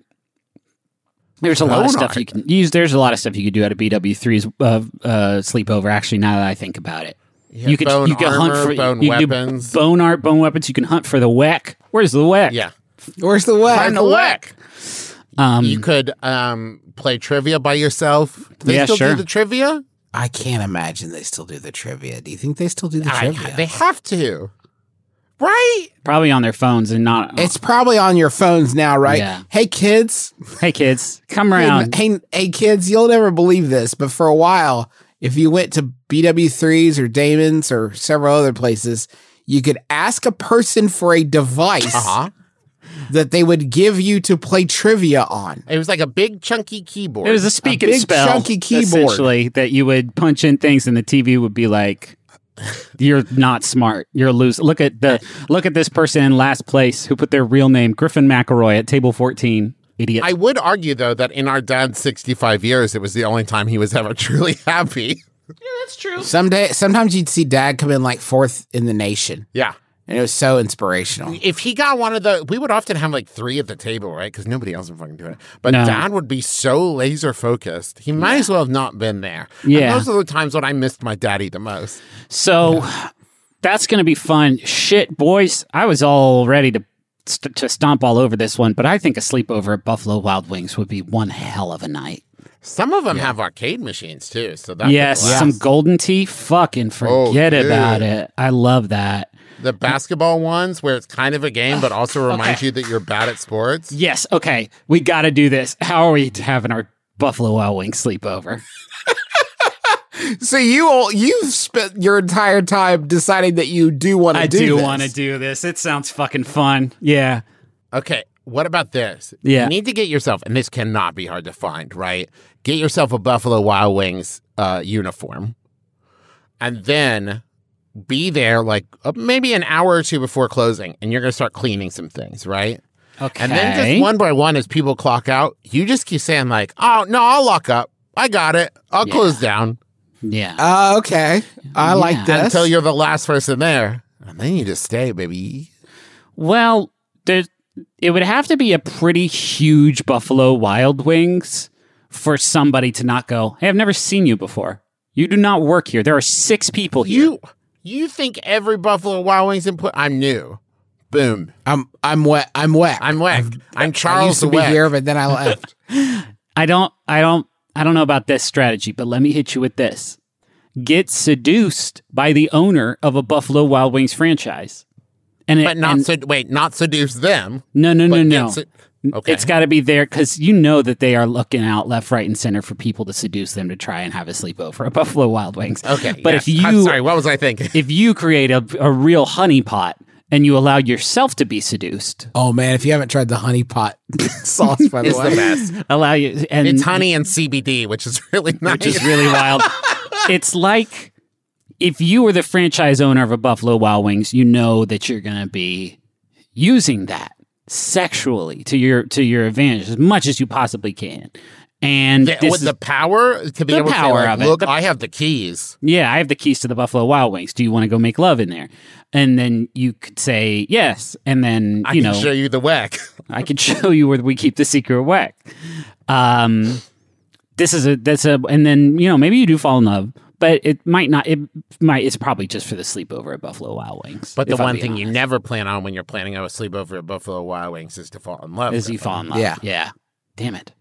There's a lot of Bone stuff art? you can use. There's a lot of stuff you could do at a B W three's uh, uh, sleepover. Actually, now that I think about it, Yeah, could bone you can armor, hunt for bone you can do weapons. bone art, bone weapons. You can hunt for the weck. Where's the weck? Yeah. Where's the way? Find the weck. Um, You could um, play trivia by yourself. Do they Yeah, still sure. do the trivia? I can't imagine they still do the trivia. Do you think they still do the I, trivia? they have to. Right? Probably on their phones and not. It's probably on your phones now, right? Yeah. Hey, kids. Hey, kids, come Hey, around. hey, hey, kids, you'll never believe this, but for a while, if you went to B W threes or Damon's or several other places, you could ask a person for a device Uh-huh. that they would give you to play trivia on. It was like a big chunky keyboard. It was a speak A and big spell, chunky keyboard. essentially, that you would punch in things, and the T V would be like, "You're not smart. You're a loser. Look at the look at this person in last place who put their real name, Griffin McElroy, at table fourteen. Idiot." I would argue, though, that in our dad's sixty-five years, it was the only time he was ever truly happy. Someday, sometimes you'd see Dad come in like fourth in the nation, Yeah. and it was so inspirational. If he got one of the, we would often have like three at the table, right? Because nobody else would fucking do it. But No. Dad would be so laser focused. He might as well have not been there. Yeah. And those are the times when I missed my daddy the most. So that's going to be fun. Shit, boys, I was all ready to st- to stomp all over this one, but I think a sleepover at Buffalo Wild Wings would be one hell of a night. Some of them have arcade machines too. So that Yes, could last. some Golden Tee. Fucking forget Oh, dude. about it. I love that. The basketball ones where it's kind of a game, but also reminds you that you're bad at sports. Yes, okay, we got to do this. How are we having our Buffalo Wild Wings sleepover? So you all, you've spent your entire time deciding that you do want to I do do this. want to do this. It sounds fucking fun. Yeah. Okay, what about this? Yeah. You need to get yourself, and this cannot be hard to find, right? Get yourself a Buffalo Wild Wings uh, uniform, and then be there like uh, maybe an hour or two before closing, and you're going to start cleaning some things, right? Okay. And then just one by one, as people clock out, you just keep saying like, "Oh no, I'll lock up. I got it. I'll Yeah. close down." Yeah. Uh, okay, I like Yeah. this. Until you're the last person there, and then you just stay, baby. Well, there's, it would have to be a pretty huge Buffalo Wild Wings for somebody to not go, "Hey, I've never seen you before. You do not work here. There are six people here." You you think every Buffalo Wild Wings input? I'm new. Boom. I'm I'm wet. I'm wet. I'm Weck. I'm I Charles used to the be Weck. here, but then I left. I don't, I don't, I don't know about this strategy, but let me hit you with this. Get seduced by the owner of a Buffalo Wild Wings franchise. And it, But not and- so. Wait, not seduce them. no, no, no, but no. get se- okay. It's got to be there because you know that they are looking out left, right, and center for people to seduce them to try and have a sleepover at Buffalo Wild Wings. Okay. but yes. if you, I'm sorry, what was I thinking? if you create a, a real honeypot and you allow yourself to be seduced, Oh man, if you haven't tried the honey pot sauce, by the It's way, the best. allow you, and It's honey and C B D, which is really nice. which is really wild. It's like if you were the franchise owner of a Buffalo Wild Wings, you know that you're going to be using that sexually to your to your advantage as much as you possibly can. And The- this with is- the power to be the able to say, power like, of it. look, The- I have the keys. yeah, I have the keys to the Buffalo Wild Wings. Do you want to go make love in there? And then you could say yes, and then I you can know show you the Weck. I can show you where we keep the secret whack. Um, this is a that's a, and then you know maybe you do fall in love, but it might not. It might. It's probably just for the sleepover at Buffalo Wild Wings. But the if I'm one being thing you honest, never plan on when you're planning out a sleepover at Buffalo Wild Wings is to fall in love. is with you them. fall in love. Yeah. yeah. Damn it,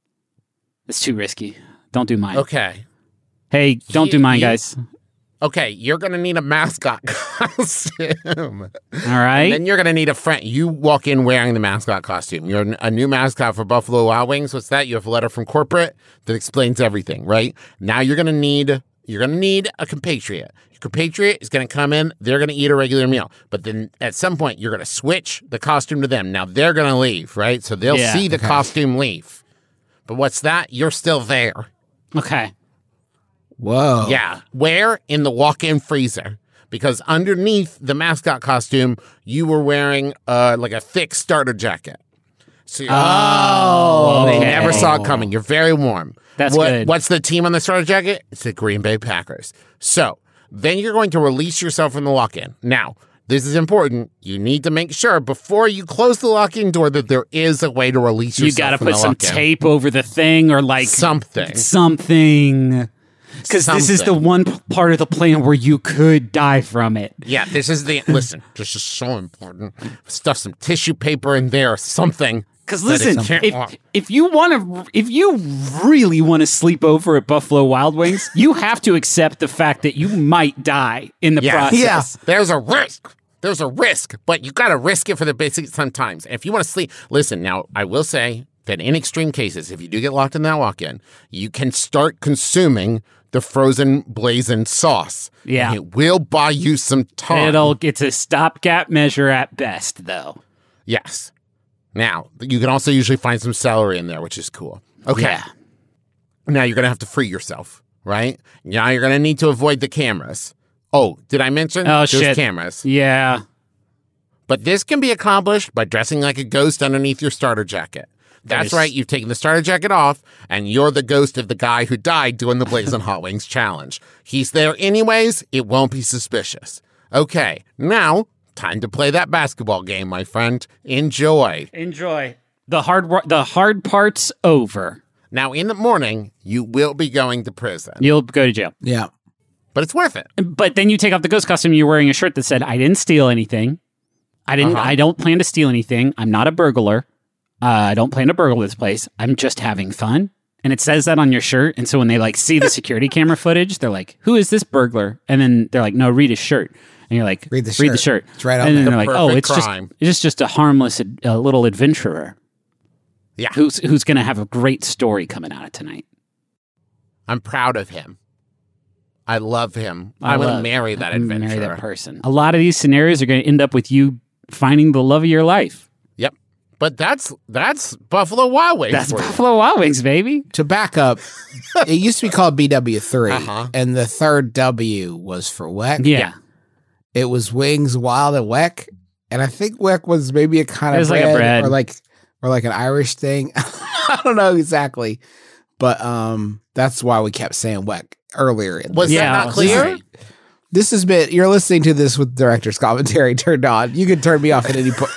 it's too risky. Don't do mine. Okay. Hey, don't do You- mine, you- guys. Okay, you're gonna need a mascot costume. All right. And then you're going to need a friend. You walk in wearing the mascot costume. You're a new mascot for Buffalo Wild Wings. What's that? You have a letter from corporate that explains everything, right? Now you're going to need you're going to need a compatriot. Your compatriot is going to come in. They're going to eat a regular meal. But then at some point, you're going to switch the costume to them. Now they're going to leave, right? So they'll Yeah, see the costume leave. But what's that? You're still there. Okay. whoa, Yeah. Where? In the walk-in freezer. Because underneath the mascot costume, you were wearing uh, like a thick starter jacket. So you're, Oh, they okay. never saw it coming. You're very warm. That's what, good. What's the team on the starter jacket? It's the Green Bay Packers. So then you're going to release yourself from the walk-in. Now, this is important. You need to make sure before you close the lock-in door that there is a way to release You yourself got to from put the some lock-in. tape over the thing or like Something. something. Because this is the Something. one p- part of the plan where you could die from it. Yeah, this is the listen. This is so important. Stuff some tissue paper in there or something. Because that it listen, can't if, walk. if you want to, if you really want to sleep over at Buffalo Wild Wings, you have to accept the fact that you might die in the Yeah. process. Yeah. There's a risk there's a risk, but you got to risk it for the basics sometimes. And if you want to sleep, listen, now, I will say that in extreme cases, if you do get locked in that walk-in, you can start consuming the frozen blazing sauce. Yeah. And it will buy you some time. It'll it's a stopgap measure at best, though. Yes. Now, you can also usually find some celery in there, which is cool. Okay. Yeah. Now you're going to have to free yourself, right? Now you're going to need to avoid the cameras. Oh, did I mention? Oh, There's shit. cameras. Yeah. But this can be accomplished by dressing like a ghost underneath your starter jacket. That's There's- right. You've taken the starter jacket off, and you're the ghost of the guy who died doing the Blazing Hot Wings challenge. He's there anyways. It won't be suspicious. Okay, now time to play that basketball game, my friend. Enjoy. Enjoy. The hard wor- the hard part's over. Now, in the morning, you will be going to prison, You'll go to jail. Yeah. but it's worth it. But then you take off the ghost costume, you're wearing a shirt that said, I didn't steal anything. I didn't Uh-huh. I don't plan to steal anything. I'm not a burglar. Uh, I don't plan to burgle this place. I'm just having fun. And it says that on your shirt. And so when they like see the security camera footage, they're like, who is this burglar? And then they're like, no, read his shirt. And you're like, Read the Read the shirt. shirt. It's right on And then there. they're like, oh, Perfect it's just crime. it's just, just a harmless uh, little adventurer Yeah, who's who's going to have a great story coming out of tonight. I'm proud of him. I love him. I I'm going to love- marry that I'm gonna adventurer. Marry that person. A lot of these scenarios are going to end up with you finding the love of your life. Yep. But that's that's Buffalo Wild Wings. That's for you. Buffalo Wild Wings, baby. To back up, it used to be called B W three, Uh-huh. and the third W was for Weck. Yeah. It was Wings, Wild, and Weck. And I think Weck was maybe a kind It of was like a bread, bread. or like or like an Irish thing. I don't know exactly, but um, that's why we kept saying Weck earlier. In Was this. Yeah, that not clear? sorry. This has been. You're listening to this with director's commentary turned on. You can turn me off at any point.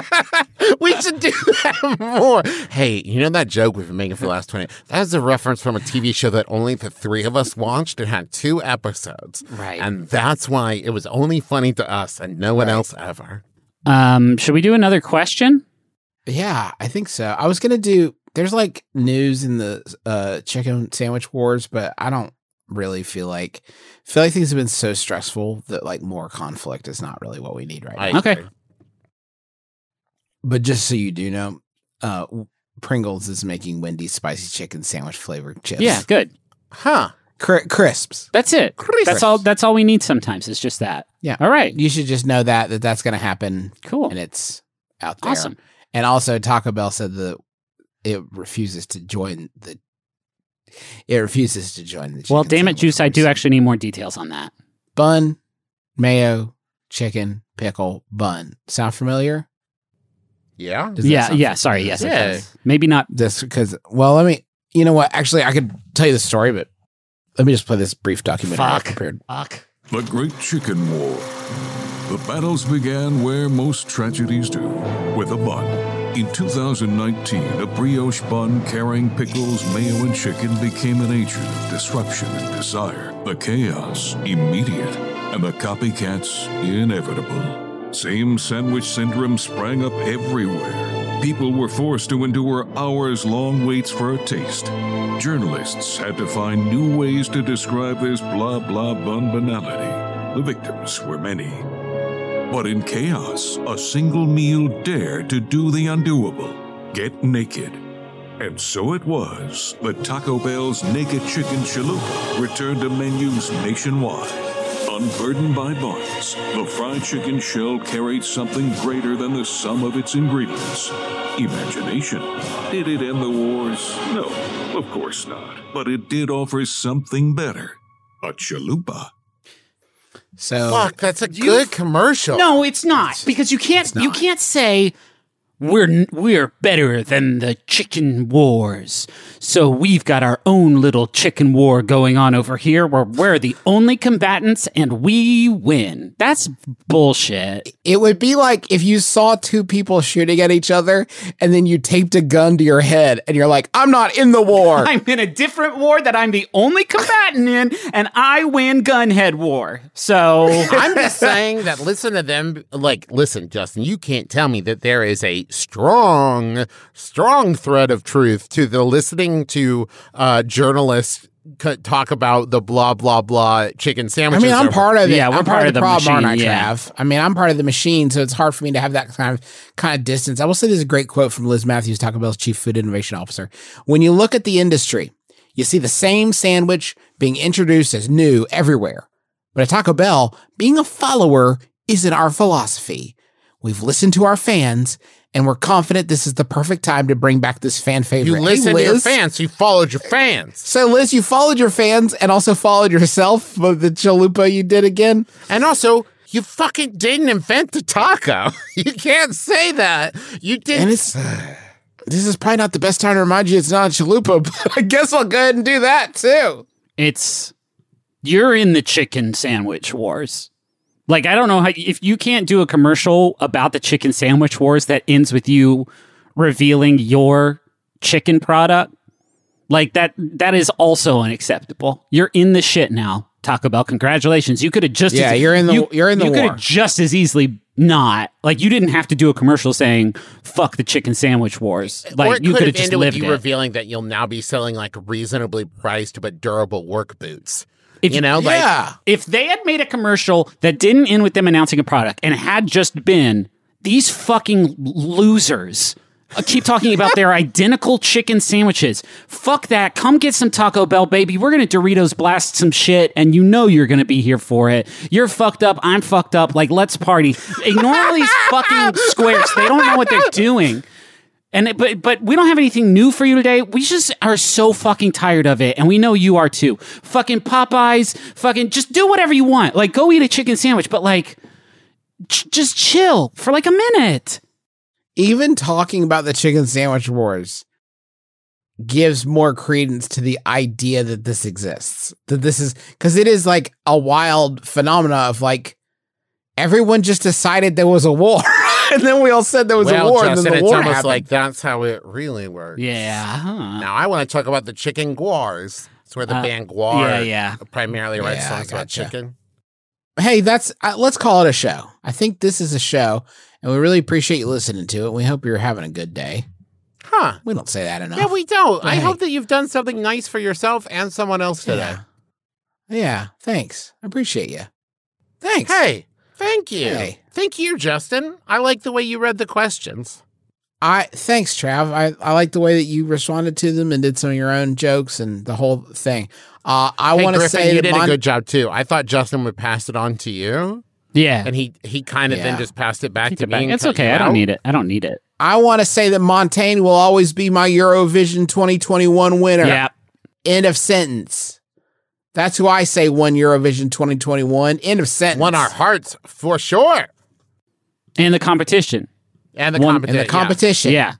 We should do that more. Hey, you know that joke we've been making for the last twenty? That is a reference from a T V show that only the three of us watched. It had two episodes. Right. And that's why it was only funny to us and no one else ever. Um, should we do another question? Yeah, I think so. I was gonna do. There's like news in the uh, chicken sandwich wars, but I don't really feel like feel like things have been so stressful that like more conflict is not really what we need right I now. Okay. agree. But just so you do know, uh, Pringles is making Wendy's spicy chicken sandwich flavored chips. Yeah, good. Huh. Cri- crisps. That's it. Crisps. That's all. That's all we need. Sometimes it's just that. Yeah. All right. You should just know that that that's going to happen, Cool. and it's out there. Awesome. And also, Taco Bell said that it refuses to join the. It refuses to join the. Well, chicken damn it, sandwich Juice. I do wars. actually need more details on that. Bun, mayo, chicken, pickle, bun. Sound familiar? Yeah. Does that Yeah. sound Yeah. Sorry. Yes. Yeah. It does. Maybe not. This because well, let me. You know what? Actually, I could tell you the story, but let me just play this brief documentary I Fuck. prepared. Fuck. The Great Chicken War. The battles began where most tragedies do, with a bun. In two thousand nineteen, a brioche bun carrying pickles, mayo, and chicken became an agent of disruption and desire. The chaos immediate, and the copycats inevitable. Same sandwich syndrome sprang up everywhere. People were forced to endure hours-long waits for a taste. Journalists had to find new ways to describe this blah-blah bun banality. The victims were many. But in chaos, a single meal dared to do the undoable. Get naked. And so it was that Taco Bell's Naked Chicken Chalupa returned to menus nationwide. Unburdened by buns, the fried chicken shell carried something greater than the sum of its ingredients. Imagination. Did it end the wars? No, of course not. But it did offer something better. A chalupa. So Fuck, that's a good commercial. No, it's not because you can't. You not. can't say we're we're better than the chicken wars. So we've got our own little chicken war going on over here, where we're the only combatants and we win. That's bullshit. it would be like if you saw two people shooting at each other and then you taped a gun to your head and you're like, I'm not in the war. I'm in a different war that I'm the only combatant in, and I win gunhead war. So I'm just saying that listen to them. Like, listen, Justin, you can't tell me that there is a strong, strong thread of truth to the listening to uh, journalists c- talk about the blah, blah, blah chicken I sandwiches. mean, I'm over- part of it. Yeah, we're I'm part part of of the the problem, aren't I, machine, yeah. Trav? I mean, I'm part of the machine, so it's hard for me to have that kind of kind of distance. I will say there's a great quote from Liz Matthews, Taco Bell's chief food innovation officer. When you look at the industry, you see the same sandwich being introduced as new everywhere. But at Taco Bell, being a follower isn't our philosophy. We've listened to our fans, and we're confident this is the perfect time to bring back this fan favorite. You listened Hey, to your Liz. fans. You followed your fans. So, Liz, you followed your fans and also followed yourself with the chalupa you did again. And also, you fucking didn't invent the taco. You can't say that. You did. And it's this is probably not the best time to remind you it's not a chalupa, but I guess I'll go ahead and do that too. It's you're in the chicken sandwich wars. Like, I don't know how, if you can't do a commercial about the chicken sandwich wars that ends with you revealing your chicken product, like that, that is also unacceptable. You're in the shit now, Taco Bell. Congratulations. You could have just, Yeah, as, you're in the- you, you're in the you could war. have just as easily not, like, you didn't have to do a commercial saying, fuck the chicken sandwich wars. or Like, it you could could have have just ended with lived you it. revealing that you'll now be selling like reasonably priced but durable work boots. If you know, like Yeah. If they had made a commercial that didn't end with them announcing a product and had just been these fucking losers uh, keep talking about their identical chicken sandwiches, fuck that. Come get some Taco Bell, baby. We're going to Doritos blast some shit, and you know you're going to be here for it. You're fucked up. I'm fucked up. Like, let's party. Ignore all these fucking squares. They don't know what they're doing. And it- but but we don't have anything new for you today. We just are so fucking tired of it, and we know you are too. Fucking Popeyes, fucking just do whatever you want. Like, go eat a chicken sandwich, but like ch- just chill for like a minute. Even talking about the chicken sandwich wars gives more credence to the idea that this exists. That this is because it is like a wild phenomena of like everyone just decided there was a war. And then we all said there was well, a war, Justin, and then the it's war almost happened. like that's how it really works. Yeah. Huh. Now I want to talk about the chicken guars. It's where the Uh, band Guar yeah, yeah. primarily writes Yeah, songs about gotcha. chicken. Hey, that's uh, let's call it a show. I think this is a show, and we really appreciate you listening to it. We hope you're having a good day. Huh. We don't say that enough. Yeah, we don't. I Hey. hope that you've done something nice for yourself and someone else today. Yeah. Yeah, thanks. I appreciate you. Thanks. Hey, thank you. Hey. Thank you, Justin. I like the way you read the questions. I thanks, Trav. I, I like the way that you responded to them and did some of your own jokes and the whole thing. Uh, I Hey, want to Griffin, say you that did Mon- a good job too. I thought Justin would pass it on to you, Yeah. and he he kind of Yeah. then just passed it back Keep to it me. back. and It's cut okay. you I don't out. need it. I don't need it. I want to say that Montaigne will always be my Eurovision twenty twenty-one winner. Yeah. End of sentence. That's who I say won Eurovision twenty twenty-one. End of sentence. Won our hearts for sure, And the competition. and the One- competition. in the competition. Yeah.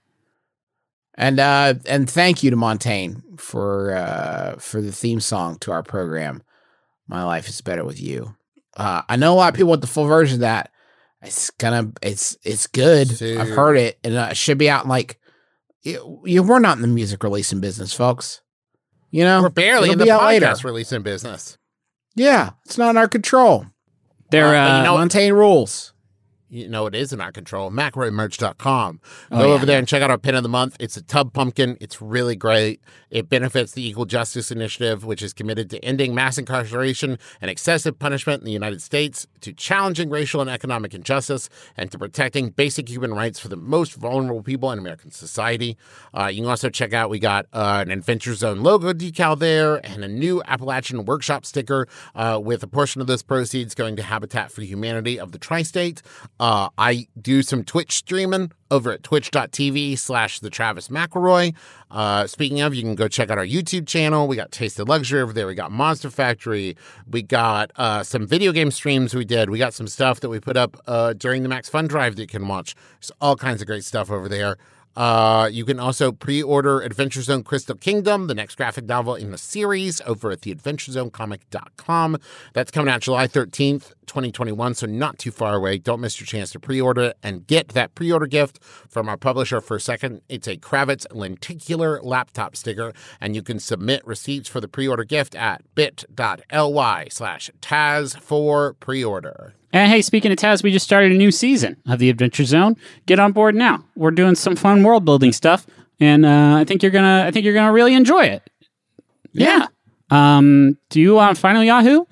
And uh, and thank you to Montaigne for uh, for the theme song to our program. My life is better with you. Uh, I know a lot of people want the full version of that. It's gonna, it's it's good. Dude. I've heard it, and uh, it should be out in like. You, you, we're not in the music releasing business, folks. You know, We're barely It'll in the be out later. podcast releasing business. Yeah, it's not in our control. They're, Well, uh, you know- Montaigne rules. You know, it is in our control. Macroy Merch dot com. Oh, Go yeah. over there and check out our pin of the month. It's a tub pumpkin. It's really great. It benefits the Equal Justice Initiative, which is committed to ending mass incarceration and excessive punishment in the United States, to challenging racial and economic injustice, and to protecting basic human rights for the most vulnerable people in American society. Uh, you can also check out, we got uh, an Adventure Zone logo decal there and a new Appalachian Workshop sticker uh, with a portion of those proceeds going to Habitat for Humanity of the Tri-State. Uh, I do some Twitch streaming over at twitch.tv slash the Travis McElroy. Uh, speaking of, you can go check out our YouTube channel. We got Tasted Luxury over there. We got Monster Factory. We got uh, some video game streams we did. We got some stuff that we put up uh, during the Max Fun Drive that you can watch. There's all kinds of great stuff over there. Uh, you can also pre-order Adventure Zone Crystal Kingdom, the next graphic novel in the series, over at the adventure zone comic dot com. That's coming out July thirteenth, twenty twenty-one, so not too far away. Don't miss your chance to pre-order it and get that pre-order gift from our publisher for a second. It's a Kravitz lenticular laptop sticker, and you can submit receipts for the pre-order gift at bit.ly slash Taz for pre-order. And hey, speaking of Taz, we just started a new season of the Adventure Zone. Get on board now. We're doing some fun world building stuff, and uh, I think you're gonna. I think you're gonna really enjoy it. Yeah. Um, do you want Final Yahoo?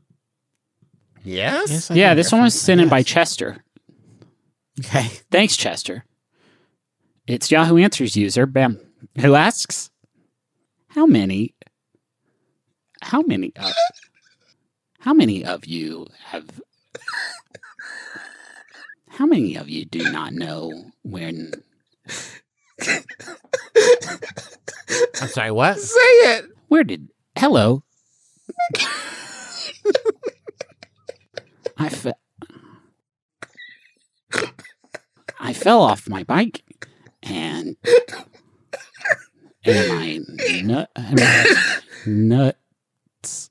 Yes? Yes, I Yeah, do. this one was sent in by Chester. Okay. Thanks, Chester. It's Yahoo Answers user, Bam, who asks, how many, how many, of, how many of you have, how many of you do not know when, I'm sorry, what? Say it. where did, hello, I fe- I fell off my bike and and my nut, my nuts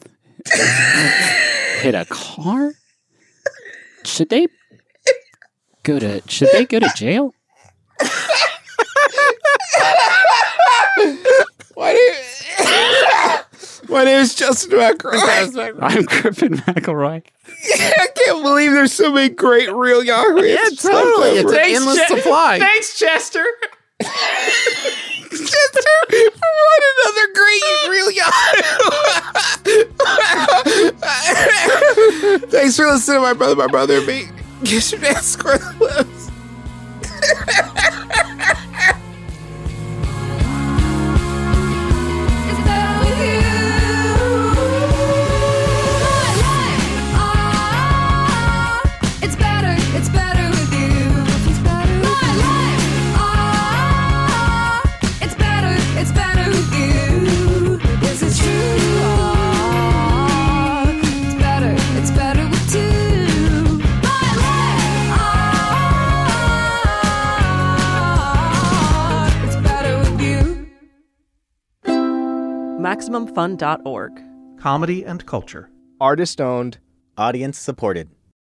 hit a car. Should they go to Should they go to jail? My name, my name is Justin McElroy. I'm Griffin McElroy. I can't believe there's so many great real Yahoo Yeah, Answers totally. left It's over. an endless Che- supply. Thanks, Chester. Chester, what another great real Yahoo! Thanks for listening to My Brother, My Brother, and Me. Kiss your dad, square the lips. It's better with you. My life, ah, it's better, it's better with you. My life, ah, it's better, it's better with you. This is true. Ah, it's better, it's better with two. My life, ah, it's better with you. Maximum Fun dot org. Comedy and culture. Artist owned. Audience supported.